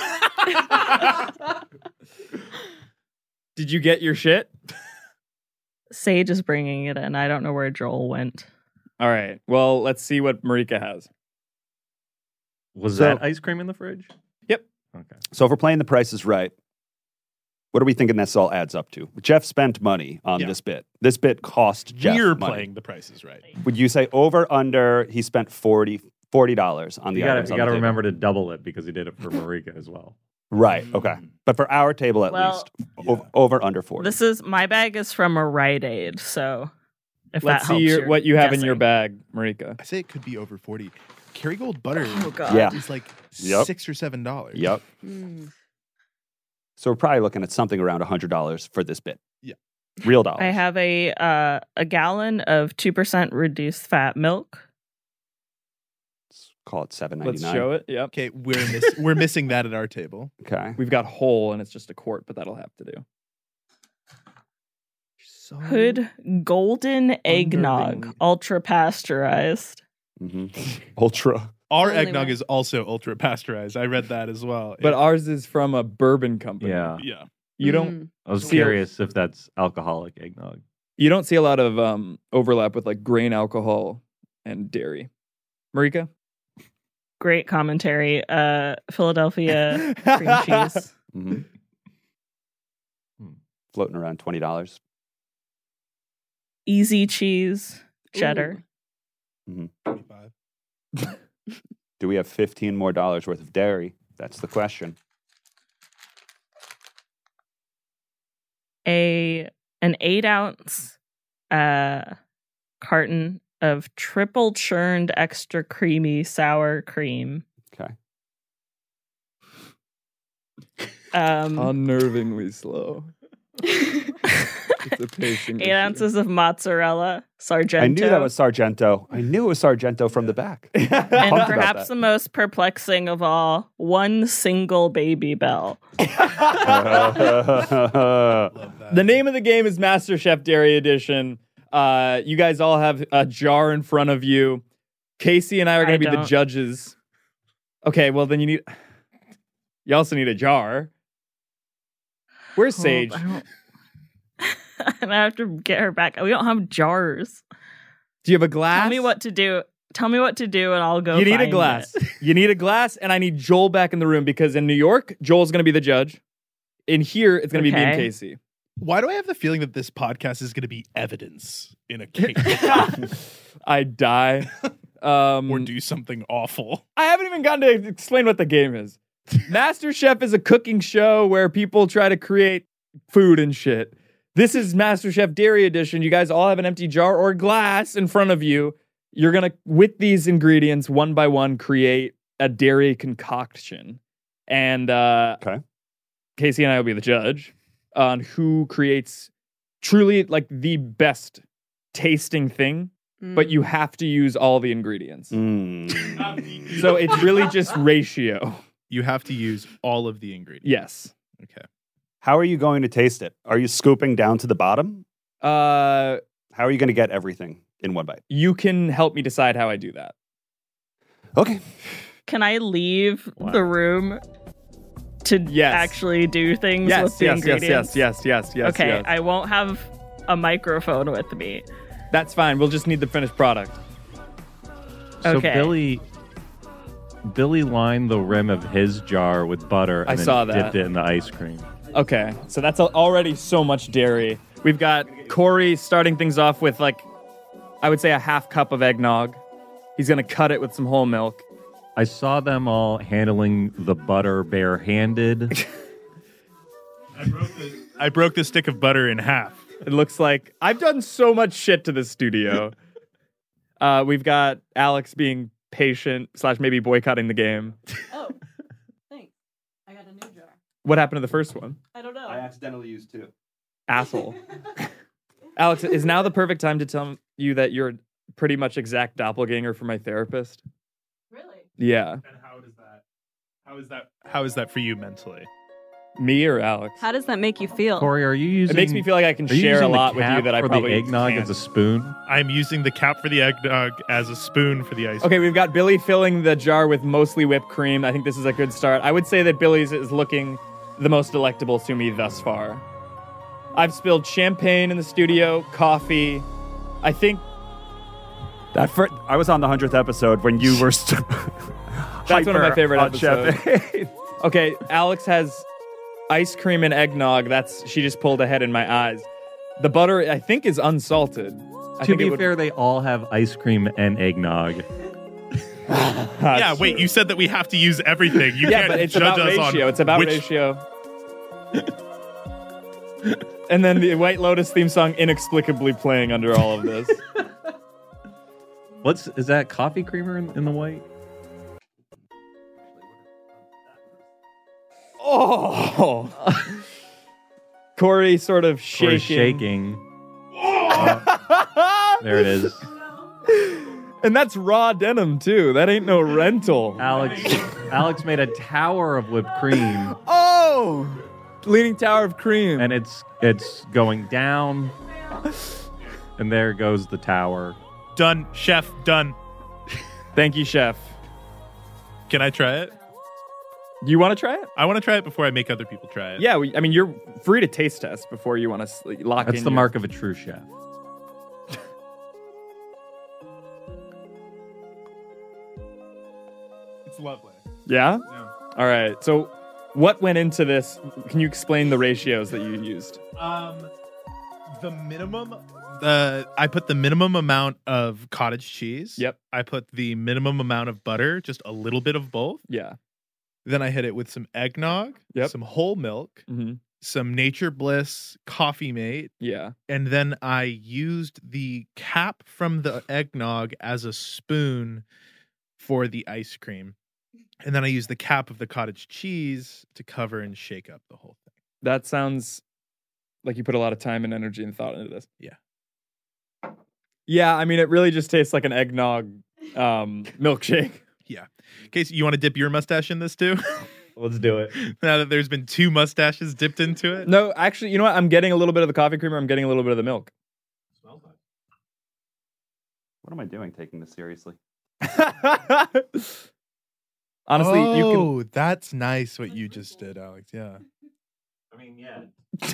Did you get your shit? Sage is bringing it in. I don't know where Joel went. All right. Well, let's see what Marika has. Was So- that ice cream in the fridge? Yep. Okay. So if we're playing the Price is Right, what are we thinking this all adds up to? Jeff spent money on Yeah. this bit. This bit cost Jeff We're money. playing The Price is Right. Would you say over, under, he spent $40 on the You items got on to the table? remember to double it because he did it for Marika as well. Right, okay. But for our table at Well, least, over, under 40. This is my bag is from a Rite Aid, so if Let's that see helps what you have in your guessing. bag, Marika. I say it could be over 40. Kerrygold butter Oh god. Yeah. is like Yep. $6 or $7. Yep. Mm. So we're probably looking at something around $100 for this bit. Yeah. Real dollars. I have a gallon of 2% reduced fat milk. Call it $7.99. Let's show it. Yep. Okay, we're missing that at our table. Okay. We've got whole, and it's just a quart, but that'll have to do. So Hood golden eggnog, Underling. ultra pasteurized. Ultra. Our Only eggnog one. is also ultra pasteurized. I read that as well. But ours is from a bourbon company. Yeah. Yeah. You don't Mm. I was See, curious if that's alcoholic eggnog. you don't see a lot of overlap with like grain alcohol and dairy. Marika? Great commentary. Philadelphia cream cheese. Mhm. floating around $20. Easy cheese, cheddar. Mhm. 25. Do we have $15 more worth of dairy? That's the question. An 8-ounce carton of triple churned extra creamy sour cream. Okay. Unnervingly slow. It's a pacing 8 issue. ounces of mozzarella, Sargento. I knew that was Sargento. I knew it was Sargento from the back. And Pumped about perhaps the that. most perplexing of all, one single Baby Bell. The name of the game is MasterChef Dairy Edition. You guys all have a jar in front of you. Casey and I are going to be the don't. judges. Okay, well then you also need a jar. Where's Sage? And I have to get her back. We don't have jars. Do you have a glass? Tell me what to do. Tell me what to do, and I'll go. You need a find glass. it. You need a glass, and I need Joel back in the room because in New York, Joel's going to be the judge. In here, it's going to be me and Okay. Casey. Why do I have the feeling that this podcast is going to be evidence in a case? I die. Or do something awful. I haven't even gotten to explain what the game is. MasterChef is a cooking show where people try to create food and shit. This is MasterChef Dairy Edition. You guys all have an empty jar or glass in front of you. You're going to, with these ingredients, one by one, create a dairy concoction. And Casey and I will be the judge on who creates truly like the best tasting thing, but you have to use all the ingredients. So it's really just ratio. You have to use all of the ingredients. Yes. Okay. How are you going to taste it? Are you scooping down to the bottom? How are you going to get everything in one bite? You can help me decide how I do that. Okay. Can I leave the room to actually do things with the ingredients? Yes. Okay, yes. I won't have a microphone with me. That's fine. We'll just need the finished product. So Okay. Billy lined the rim of his jar with butter and I then saw that. dipped it in the ice cream. Okay, so that's already so much dairy. We've got Corey starting things off with I would say a half cup of eggnog. He's going to cut it with some whole milk. I saw them all handling the butter barehanded. I broke the stick of butter in half. It looks like I've done so much shit to this studio. We've got Alex being patient / maybe boycotting the game. Oh, thanks. I got a new jar. What happened to the first one? I don't know. I accidentally used 2. Asshole. Alex, is now the perfect time to tell you that you're pretty much exact doppelganger for my therapist? Really? Yeah. And how is that for you mentally? Me or Alex? How does that make you feel? Corey, are you using? It makes me feel like I can are you share a using the lot with you cap that I for probably the eggnog can't. as a spoon. I'm using the cap for the eggnog as a spoon for the ice cream. Okay, we've got Billy filling the jar with mostly whipped cream. I think this is a good start. I would say that Billy's is looking the most delectable to me thus far. I've spilled champagne in the studio, coffee. I think I was on the 100th episode when you were that's one of my favorite on episodes. champagne. Okay, Alex has ice cream and eggnog. She just pulled ahead in my eyes. The butter, I think, is unsalted. To be fair, they all have ice cream and eggnog. Yeah, wait, you said that we have to use everything. You yeah, can't but it's judge about us ratio. on It's about which... ratio. And then the White Lotus theme song inexplicably playing under all of this. Is that coffee creamer in the white? Oh, Corey sort of shaking. Corey's shaking. There it is. And that's raw denim too. That ain't no rental. Alex made a tower of whipped cream. Oh, leaning tower of cream. And it's going down. And there goes the tower. Done, chef, done. Thank you, chef. Can I try it? You want to try it? I want to try it before I make other people try it. Yeah, I mean, you're free to taste test before you want to lock in. That's the mark of a true chef. It's lovely. Yeah? All right. So What went into this? Can you explain the ratios that you used? The minimum. I put the minimum amount of cottage cheese. Yep. I put the minimum amount of butter, just a little bit of both. Yeah. Then I hit it with some eggnog, some whole milk, some Nature Bliss Coffee Mate. Yeah. And then I used the cap from the eggnog as a spoon for the ice cream. And then I used the cap of the cottage cheese to cover and shake up the whole thing. That sounds like you put a lot of time and energy and thought into this. Yeah. Yeah, I mean, it really just tastes like an eggnog milkshake. Yeah. Casey, you want to dip your mustache in this too? Let's do it. Now that there's been 2 mustaches dipped into it? No, actually, you know what? I'm getting a little bit of the coffee creamer. I'm getting a little bit of the milk. What am I doing taking this seriously? Honestly, you can. Oh, that's nice what you just did, Alex. Yeah. I mean, yeah.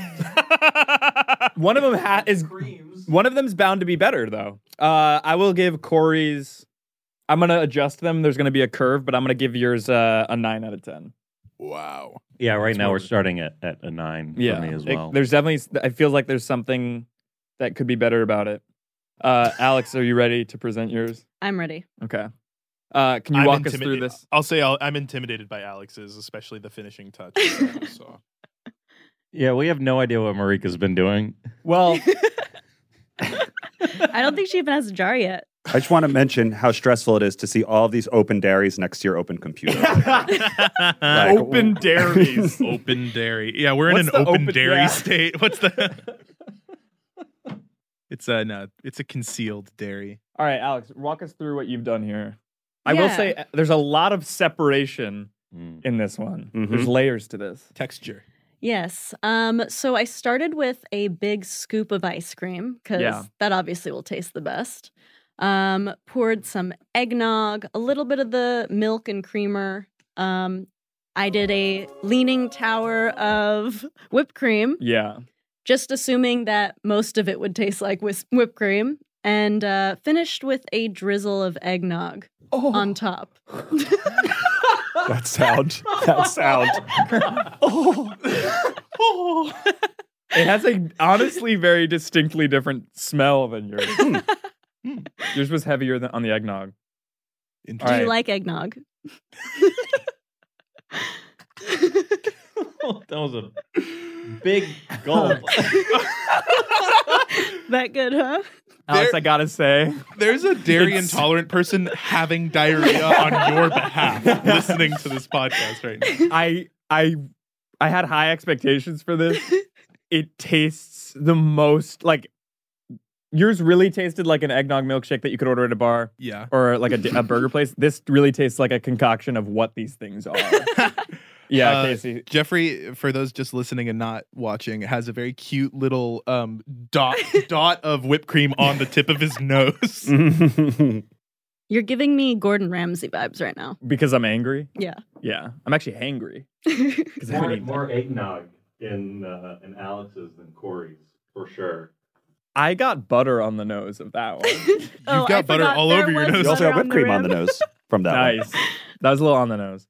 One of them one of them's bound to be better though. I will give Corey's. I'm gonna adjust them. There's gonna be a curve, but I'm gonna give yours a 9 out of 10. Wow. Yeah, right now we're starting at a 9 for me as well. There's definitely. I feel like there's something that could be better about it. Alex, are you ready to present yours? I'm ready. Okay. Can you walk us through this? I'll say I'm intimidated by Alex's, especially the finishing touch. So. Yeah, we have no idea what Marika's been doing. Well, I don't think she even has a jar yet. I just want to mention how stressful it is to see all of these open dairies next to your open computer. Open dairies. Open dairy. Yeah, we're in What's an the open dairy yeah. state. What's the... It's a concealed dairy. All right, Alex, walk us through what you've done here. I will say there's a lot of separation in this one. There's layers to this. Texture. Yes. So I started with a big scoop of ice cream because that obviously will taste the best. Poured some eggnog, a little bit of the milk and creamer. I did a leaning tower of whipped cream. Yeah. Just assuming that most of it would taste like whipped cream. And finished with a drizzle of eggnog on top. That sound. It has a honestly very distinctly different smell than yours. Yours was heavier on the eggnog. Do you like eggnog? That was a big gulp. That good, huh? Alex, I gotta say, there's a dairy intolerant person having diarrhea on your behalf listening to this podcast right now. I had high expectations for this. It tastes the most like yours really tasted like an eggnog milkshake that you could order at a bar. Yeah. Or like a burger place. This really tastes like a concoction of what these things are. Yeah, Casey. Jeffrey, for those just listening and not watching, has a very cute little dot of whipped cream on the tip of his nose. You're giving me Gordon Ramsay vibes right now. Because I'm angry? Yeah. Yeah. I'm actually hangry. More eggnog in Alex's than Corey's, for sure. I got butter on the nose of that one. You've got butter all over your nose. You also got whipped cream on the nose from that one. Nice. That was a little on the nose.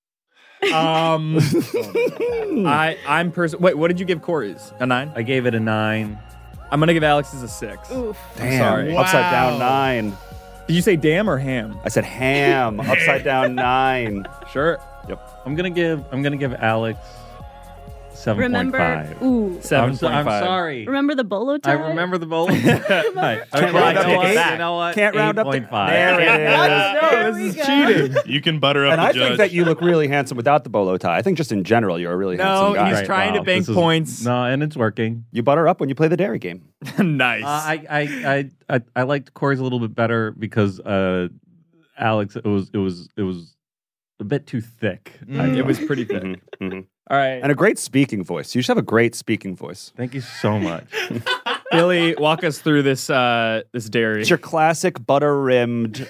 Wait, what did you give Corey's? A 9? I gave it a 9. I'm gonna give Alex's a 6. Oof. Damn. Sorry. Wow. Upside down 9. Did you say damn or ham? I said ham. Upside down 9. Sure. Yep. I'm gonna give Alex 7.5. Remember, ooh. 7.5. I'm sorry. Remember the bolo tie? I remember the bolo tie. You know what? Can't round up to 8.5. There it No, this is cheating. You can butter up And the I judge. think that you look really handsome without the bolo tie. I think just in general, you're a really handsome guy. He's trying to bank points. No, and it's working. You butter up when you play the dairy game. Nice. I liked Corey's a little bit better because Alex, it was a bit too thick. It was pretty thick. All right. And a great speaking voice. You should have a great speaking voice. Thank you so much. Billy, walk us through this this dairy. It's your classic butter-rimmed,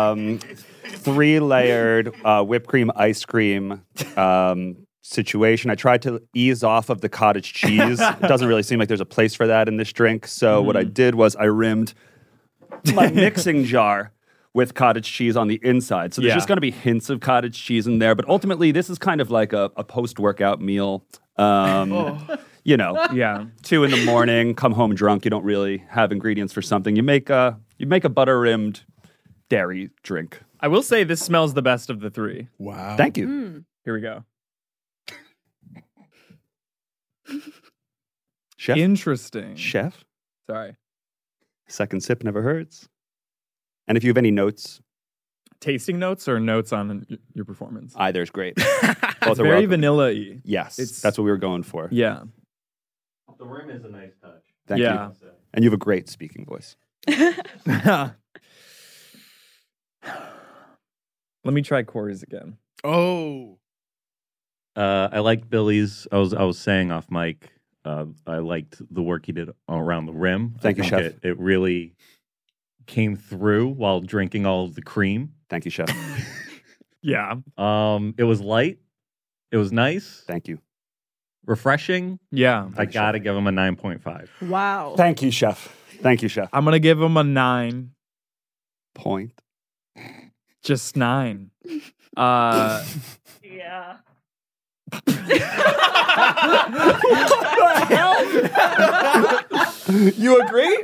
3-layered whipped cream ice cream situation. I tried to ease off of the cottage cheese. It doesn't really seem like there's a place for that in this drink. So what I did was I rimmed my mixing jar with cottage cheese on the inside. So there's just going to be hints of cottage cheese in there. But ultimately, this is kind of like a post-workout meal. You know, 2 a.m, come home drunk. You don't really have ingredients for something. You make a butter-rimmed dairy drink. I will say this smells the best of the 3. Wow. Thank you. Here we go. Chef? Interesting. Chef? Sorry. Second sip never hurts. And if you have any notes. Tasting notes or notes on your performance? Either is great. It's very vanilla-y. Yes, that's what we were going for. Yeah. The rim is a nice touch. Thank you. And you have a great speaking voice. Let me try Corey's again. Oh. I liked Billy's. I was saying off mic. I liked the work he did around the rim. Thank you, Chef. It really came through while drinking all of the cream. Thank you, Chef. Yeah. It was light. It was nice. Thank you. Refreshing. Yeah. I gotta give him a 9.5. Wow. Thank you, Chef. Thank you, Chef. I'm gonna give him a 9. Point. Just 9. Yeah. You agree?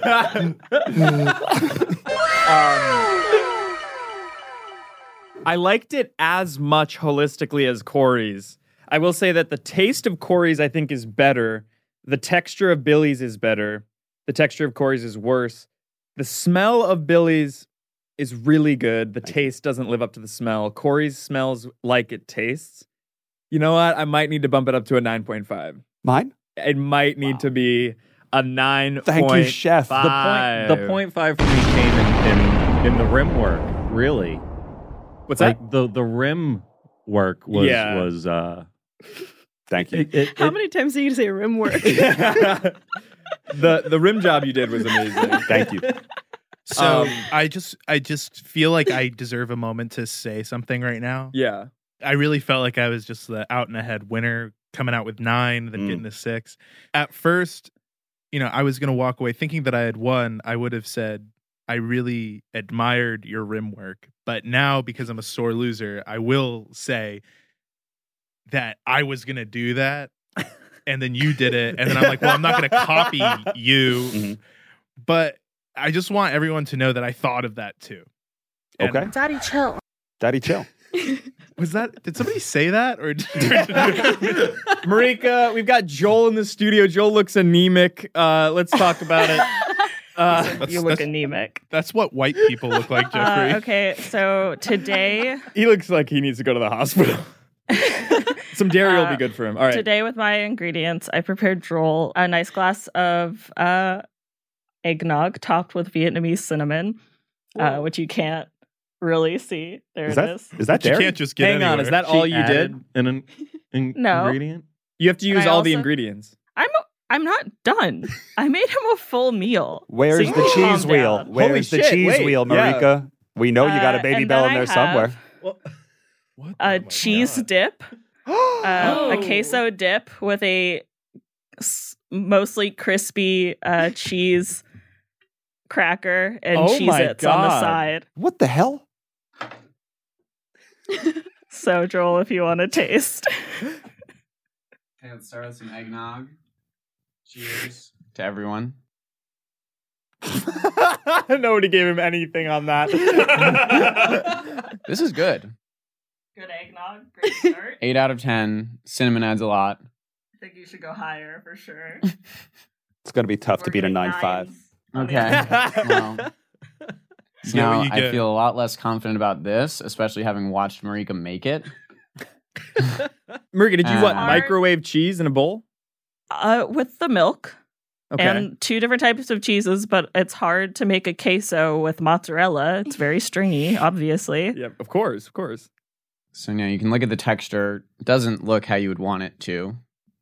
I liked it as much holistically as Corey's. I will say that the taste of Corey's, I think, is better. The texture of Billy's is better. The texture of Corey's is worse. The smell of Billy's is really good. The taste doesn't live up to the smell. Corey's smells like it tastes. You know what? I might need to bump it up to a 9.5. Mine? It might need to be a 9. Thank you, Chef. The 0.5 for me came in the rim work, really. What's like that? The rim work was Thank you. How many times are you going to say rim work? The rim job you did was amazing. Thank you. So I just feel like I deserve a moment to say something right now. Yeah. I really felt like I was just the out and ahead winner, coming out with 9, then getting a 6. At first, I was going to walk away thinking that I had won. I would have said, I really admired your rim work. But now, because I'm a sore loser, I will say that I was going to do that. And then you did it. And then I'm like, well, I'm not going to copy you. Mm-hmm. But I just want everyone to know that I thought of that too. And Okay. Daddy, chill. Daddy, chill. Did somebody say that? Or Marika, we've got Joel in the studio. Joel looks anemic. Let's talk about it. You look anemic. That's what white people look like, Jeffrey. Okay, so today... He looks like he needs to go to the hospital. Some dairy will be good for him. All right. Today with my ingredients, I prepared Joel a nice glass of eggnog topped with Vietnamese cinnamon, which you can't really see. There it is. Is that You dairy? can't just get Hang on, anywhere. is that all you did? An No. ingredient? You have to use And I all the also- ingredients. I'm not done. I made him a full meal. Where's So you the can calm cheese wheel? down. Where's the shit, cheese wait, wheel, yeah. Marika? We know you got a baby and bell then in there I somewhere. A cheese dip, a queso dip with a mostly crispy cheese cracker and Oh my Cheez-Its on the God. side. What the hell? So, Joel, if you want to taste. Okay, let's start with some eggnog. Cheers to everyone. Nobody gave him anything on that. This is good. Good eggnog, great start. 8 out of 10. Cinnamon adds a lot. I think you should go higher for sure. It's going to be tough to beat a 9.5. Okay. Well, See now what you I get. feel a lot less confident about this, especially having watched Marika make it. Marika, did you what? Uh, Microwave cheese in a bowl? With the milk. Okay. And 2 different types of cheeses, but it's hard to make a queso with mozzarella. It's very stringy, obviously. Yeah, of course, of course. So now you can look at the texture. It doesn't look how you would want it to.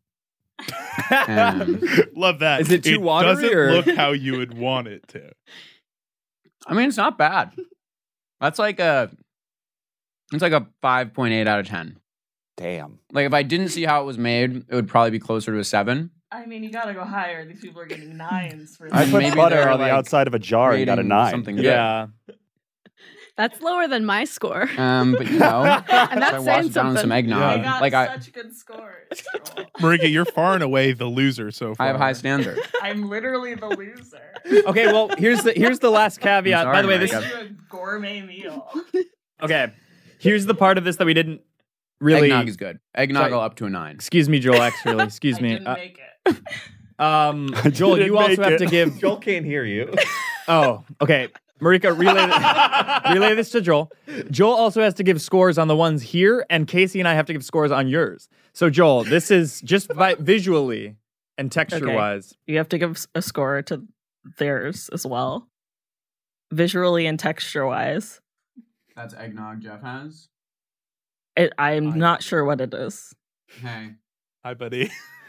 Love that. Is it too watery, doesn't or- look how you would want it to. I mean, it's not bad. That's like it's like a 5.8 out of 10. Damn. Like if I didn't see how it was made, it would probably be closer to a 7. I mean, you gotta go higher. These people are getting 9s for I And put maybe butter they're, on the like, outside of a jar and got a rating 9. something good. Yeah. That's lower than my score. But you know, And that's I saying washed it down with some something. eggnog. I got Like such good scores. Marika, you're far and away the loser so far. I have high standards. I'm literally the loser. Okay, well, here's the last caveat. I'm By the way, sorry, this Mike. You a gourmet meal. okay. Here's the part of this that we didn't really. Eggnog is good. Eggnog Sorry. up to a 9. Excuse me, Joel. Actually, excuse me. I didn't make it. Joel, you also make have it. to give. Joel can't hear you. Oh, okay. Marika, relay this to Joel. Joel also has to give scores on the ones here, and Casey and I have to give scores on yours. So, Joel, this is just visually and texture-wise. You have to give a score to theirs as well. Visually and texture-wise. That's eggnog Jeff has. I'm not sure what it is. Hey. Hi, buddy.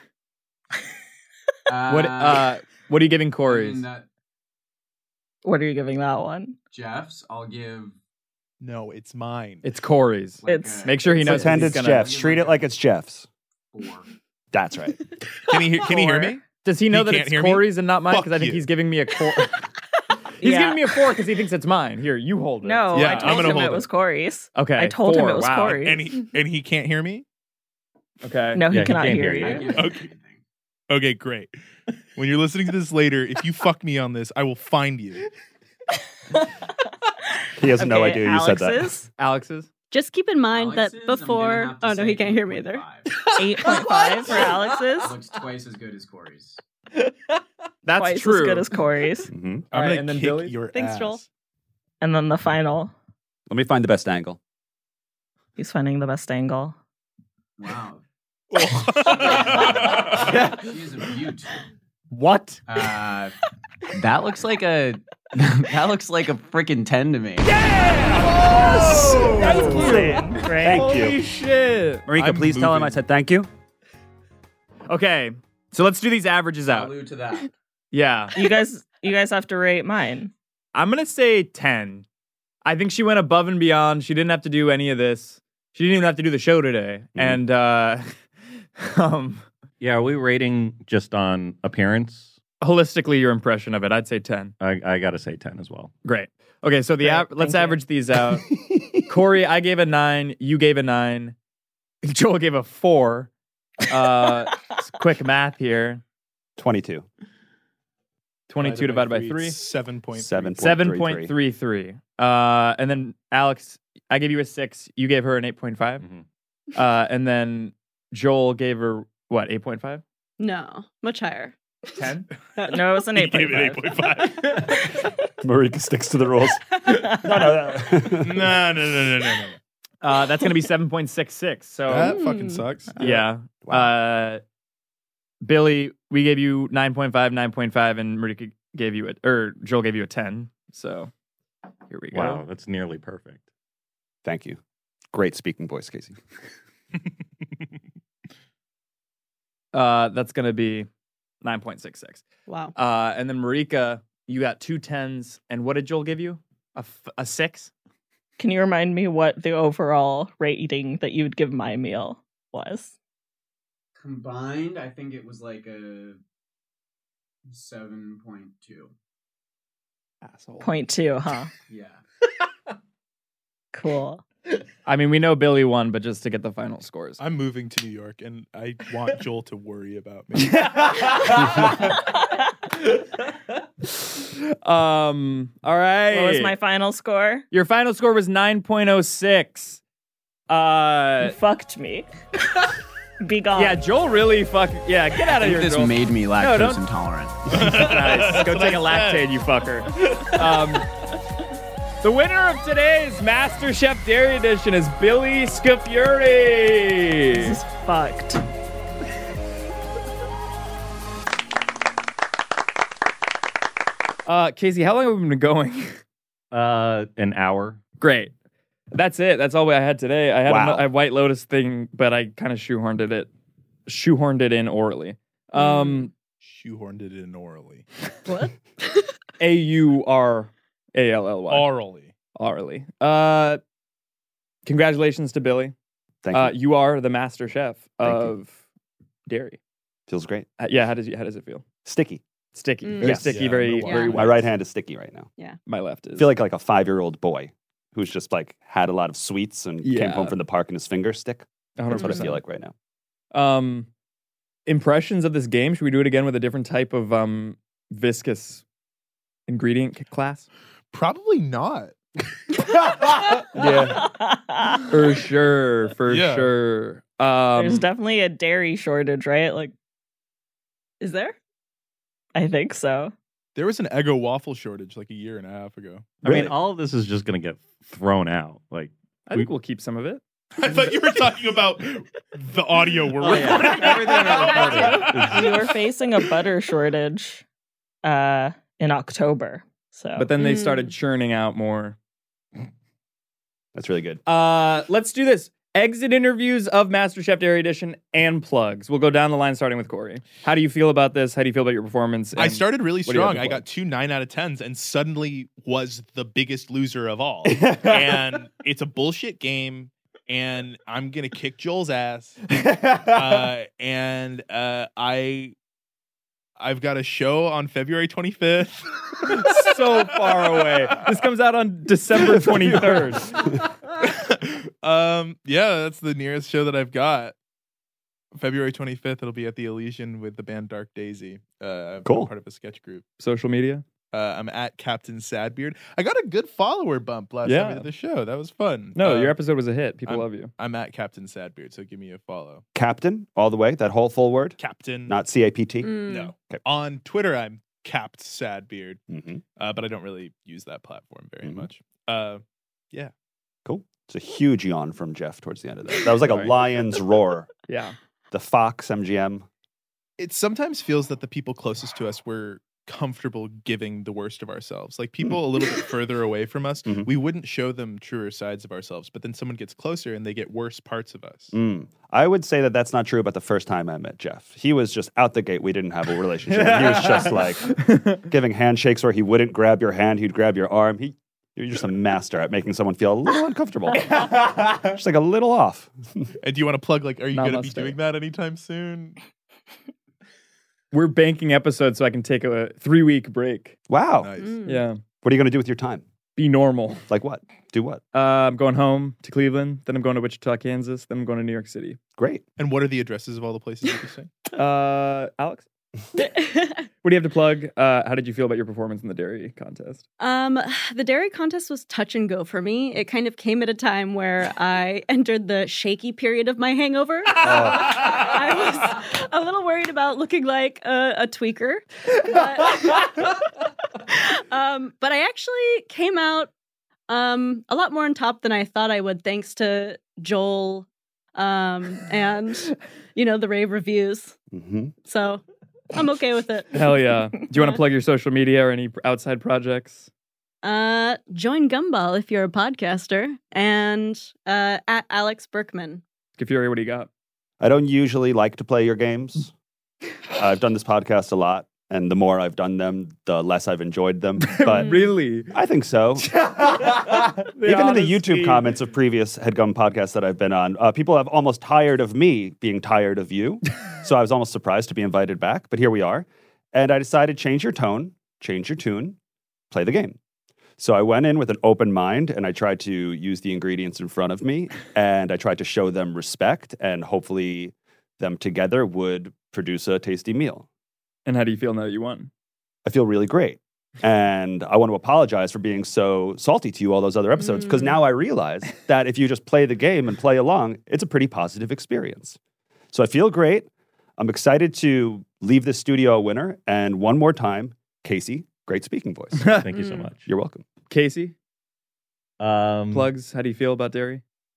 What are you giving Corey's? What are you giving that one? Jeff's, I'll give. No, it's mine. It's Corey's. It's Make sure he knows. Pretend he's it's gonna- Jeff's. Treat it like it's Jeff's. 4. That's right. Can he hear me? Does he know He that can't it's hear me? Corey's and not mine? Fuck Because I think you. he's giving me a Corey. He's Yeah. giving me a 4 because he thinks it's mine. Here, you hold it. No, Yeah, I I'm told gonna him hold it was it. Corey's. Okay. I told him 4, it was wow. Corey's. And he can't hear me? Okay. No, he Yeah, he cannot can't hear hear you. you. Okay. Okay, great. When you're listening to this later, if you fuck me on this, I will find you. He has no idea you said that. Alex's? Alex's? Just keep in mind Alex's, that before. Oh no, he can't hear me either. 8.5 for Alex's. Looks twice as good as Corey's. That's Twice true. as good as Corey's. Mhm. All I'm right, gonna and then kick Billy? your Thanks, ass. Joel. And then the final. Let me find the best angle. He's finding the best angle. Wow. Oh. She's a beaut. What? That looks like a that looks like a freaking 10 to me. Thank you. Insane, right? Thank Holy you. shit. Marika, I'm please tell him I moving. said thank you. Okay. So let's do these averages out. Allude to that. Yeah. You guys have to rate mine. I'm going to say 10. I think she went above and beyond. She didn't have to do any of this. She didn't even have to do the show today. And Yeah, are we rating just on appearance? holistically, your impression of it, I'd say 10. I got to say 10 as well. Great. Okay, so Great, let's thank you. average these out. Corey, I gave a 9. You gave a 9. Joel gave a 4. Quick math here. 22. 22 divided by 3. 7.3. 7.33. And then Alex, I gave you a 6. You gave her an 8.5. Mm-hmm. And then Joel gave her, what, 8.5? No, much higher. 10? No, it was an He gave it 8.5. 8.5. Marika sticks to the rules. No. That's going to be 7.66. So That fucking sucks. yeah. Billy, we gave you 9.5, 9.5, and Marika gave you Joel gave you a 10. So here we go. Wow, that's nearly perfect. Thank you. Great speaking voice, Casey. That's going to be 9.66. Wow. And then Marika, you got 2 10s. And what did Joel give you? A 6? Can you remind me what the overall rating that you would give my meal was? Combined, I think it was like a 7.2. Asshole. 0.2, huh? Yeah. Cool. I mean, we know Billy won, but just to get the final scores. I'm moving to New York, and I want Joel to worry about me. All right. What was my final score? Your final score was 9.06. You fucked me. Be gone. Yeah, Joel really yeah, get out I of think here, this Joel. made me No, lactose don't- intolerant. Nice. Go take a lactate, you fucker. The winner of today's MasterChef Dairy Edition is Billy Scafuri. This is fucked. Casey, how long have we been going? An hour. Great. That's it. That's all I had today. I had Wow. a White Lotus thing, but I kind of shoehorned it in orally. Shoehorned it in orally. What? AURALLY. Orally. Orally. Congratulations to Billy. Thank you. You are the master chef Thank you. of dairy. Feels great. Yeah, how does it feel? Sticky. Sticky. Mm. Very Yes. sticky, Yeah, very no very Yeah. My right hand is sticky right now. My left is. I feel like a 5-year-old boy who's just like had a lot of sweets and came home from the park and his fingers stick. That's what I feel like right now. Impressions of this game. Should we do it again with a different type of viscous ingredient class? Probably not. Yeah, for sure. There's definitely a dairy shortage, right? Like, is there? I think so. There was an Eggo waffle shortage like a year and a half ago. I mean, all of this is just going to get thrown out. Like, I think we'll keep some of it. I thought you were talking about the audio we're recording. We were facing a butter shortage in October. So, but then they started churning out more. That's really good. Let's do this. Exit interviews of MasterChef Dairy Edition and plugs. We'll go down the line starting with Corey. How do you feel about this? How do you feel about your performance? I started really strong. I got 2 9 out of 10s and suddenly was the biggest loser of all. And it's a bullshit game. And I'm going to kick Joel's ass. I've got a show on February 25th. So far away. This comes out on December 23rd. Yeah, that's the nearest show that I've got. February 25th, it'll be at the Elysian with the band Dark Daisy. I'm part of a sketch group. Social media? I'm at Captain Sadbeard. I got a good follower bump last time I did the show. That was fun. No, your episode was a hit. People love you. I'm at Captain Sadbeard, so give me a follow. Captain, all the way, that whole full word? Captain. Not CAPT? No. Okay. On Twitter, I'm Capt Sadbeard, but I don't really use that platform very much. Yeah. Cool. It's a huge yawn from Jeff towards the end of that. That was like a lion's roar. Yeah. The Fox MGM. It sometimes feels that the people closest to us were comfortable giving the worst of ourselves. Like people a little bit further away from us, we wouldn't show them truer sides of ourselves, but then someone gets closer and they get worse parts of us. I would say that that's not true about the first time I met Jeff. He was just out the gate. We didn't have a relationship. He was just like giving handshakes where he wouldn't grab your hand, he'd grab your arm. You're just a master at making someone feel a little uncomfortable. Just like a little off. And do you want to plug, like, are you going to be doing that anytime soon? We're banking episodes so I can take a 3-week break. Wow. Nice. Yeah. What are you going to do with your time? Be normal. Like what? Do what? I'm going home to Cleveland. Then I'm going to Wichita, Kansas. Then I'm going to New York City. Great. And what are the addresses of all the places you can say? Alex? What do you have to plug? How did you feel about your performance in the dairy contest? The dairy contest was touch and go for me. It kind of came at a time where I entered the shaky period of my hangover. I was a little worried about looking like a tweaker. But I actually came out a lot more on top than I thought I would, thanks to Joel and, the rave reviews. So I'm okay with it. Hell yeah. Do you want to plug your social media or any outside projects? Join Gumball if you're a podcaster, and at Alex Berkman. Kafuri, what do you got? I don't usually like to play your games. I've done this podcast a lot, and the more I've done them, the less I've enjoyed them. But really? I think so. Even in the YouTube comments of previous HeadGum podcasts that I've been on, people have almost tired of me being tired of you. So I was almost surprised to be invited back, but here we are. And I decided, change your tone, change your tune, play the game. So I went in with an open mind, and I tried to use the ingredients in front of me, and I tried to show them respect, and hopefully them together would produce a tasty meal. And how do you feel now that you won? I feel really great. And I want to apologize for being so salty to you all those other episodes, because now I realize that if you just play the game and play along, it's a pretty positive experience. So I feel great. I'm excited to leave this studio a winner. And one more time, Casey, great speaking voice. Thank you so much. You're welcome. Casey? Plugs, how do you feel about dairy?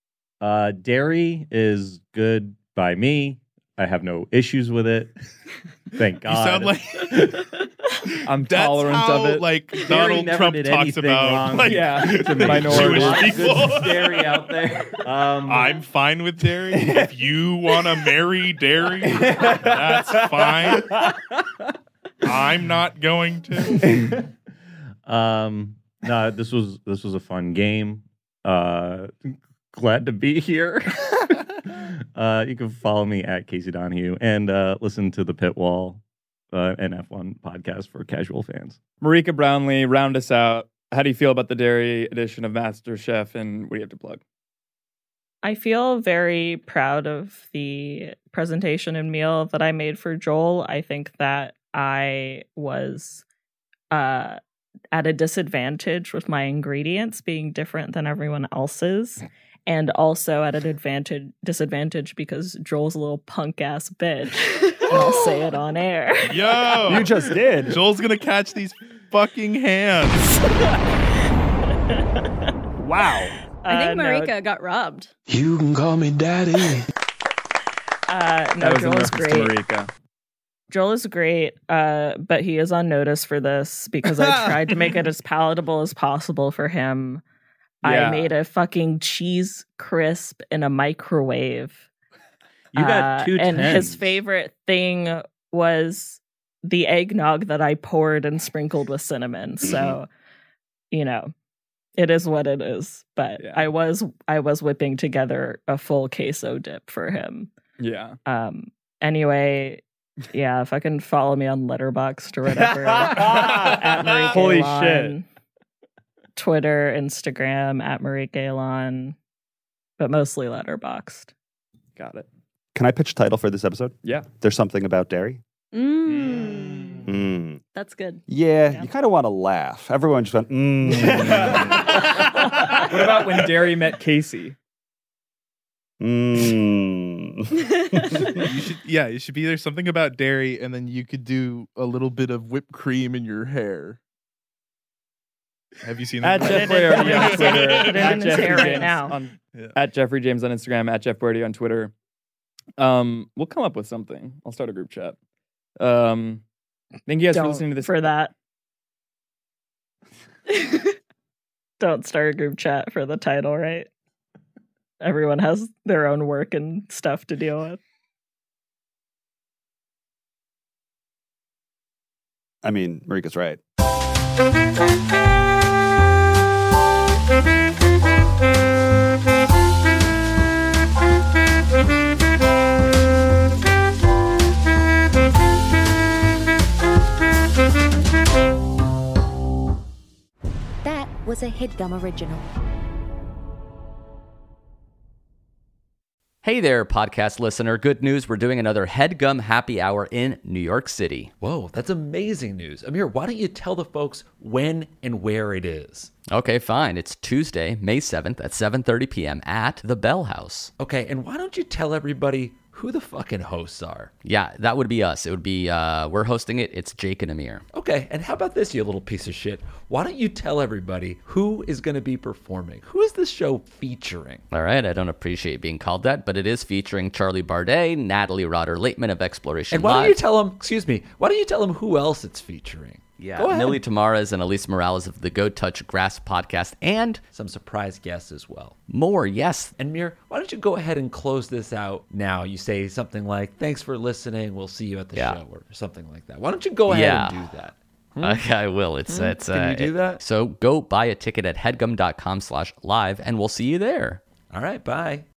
Dairy is good by me. I have no issues with it. Thank God. You sound like I'm tolerant of it. Like Donald Trump talks about, like, Jewish people. Dairy out there. I'm fine with dairy. If you want to marry dairy, that's fine. I'm not going to. No, this was a fun game. Glad to be here. You can follow me at Casey Donahue and listen to the Pit Wall and F1 podcast for casual fans. Marika Brownlee, round us out. How do you feel about the dairy edition of MasterChef, and what do you have to plug? I feel very proud of the presentation and meal that I made for Joel. I think that I was at a disadvantage with my ingredients being different than everyone else's, and also at an disadvantage because Joel's a little punk ass bitch. And I'll say it on air. Yo, You just did. Joel's gonna catch these fucking hands. Wow. I think No, Marika got robbed. You can call me daddy. no, was in Joel is reference to great. Marika. Joel is great, but he is on notice for this because I tried to make it as palatable as possible for him. Yeah. I made a fucking cheese crisp in a microwave. You got two and his tens. favorite thing was the eggnog that I poured and sprinkled with cinnamon. So, it is what it is. But Yeah. I was whipping together a full queso dip for him. Yeah. Anyway, yeah, fucking follow me on Letterboxd or whatever. At Marie Holy Gaylon. Twitter, Instagram, at Marie Gaylon. But mostly Letterboxd. Got it. Can I pitch a title for this episode? Yeah. There's something about dairy. That's good. Yeah, you kind of want to laugh. Everyone just went, What about when Derry met Casey? You should be there. Something about dairy, and then you could do a little bit of whipped cream in your hair. Have you seen At that? Jeff Boyardee on Twitter. Put it At in his Jeffrey hair right James now. At Jeffrey James on Instagram. At Jeff Boyardee on Twitter. We'll come up with something. I'll start a group chat. Thank you guys for Don't listening to this. for that. Don't start a group chat for the title, right? Everyone has their own work and stuff to deal with. I mean, Marika's right. That was a HeadGum original. Hey there, podcast listener. Good news. We're doing another HeadGum Happy Hour in New York City. Whoa, that's amazing news. Amir, why don't you tell the folks when and where it is? Okay, fine. It's Tuesday, May 7th at 7:30 p.m. at the Bell House. Okay, and why don't you tell everybody who the fucking hosts are? Yeah, that would be us. It would be, we're hosting it. It's Jake and Amir. Okay, and how about this, you little piece of shit? Why don't you tell everybody who is going to be performing? Who is this show featuring? All right, I don't appreciate being called that, but it is featuring Charlie Bardet, Natalie Rotter-Lateman of Exploration And why Live. don't you tell them, why don't you tell them who else it's featuring? Yeah, Go ahead. Millie Tamares and Elise Morales of the Go Touch Grass podcast, and some surprise guests as well. More, yes. And Mir, why don't you go ahead and close this out now? You say something like, thanks for listening. We'll see you at the show or something like that. Why don't you go ahead and do that? Okay, I will. Can you do that? So go buy a ticket at headgum.com/live and we'll see you there. All right, bye.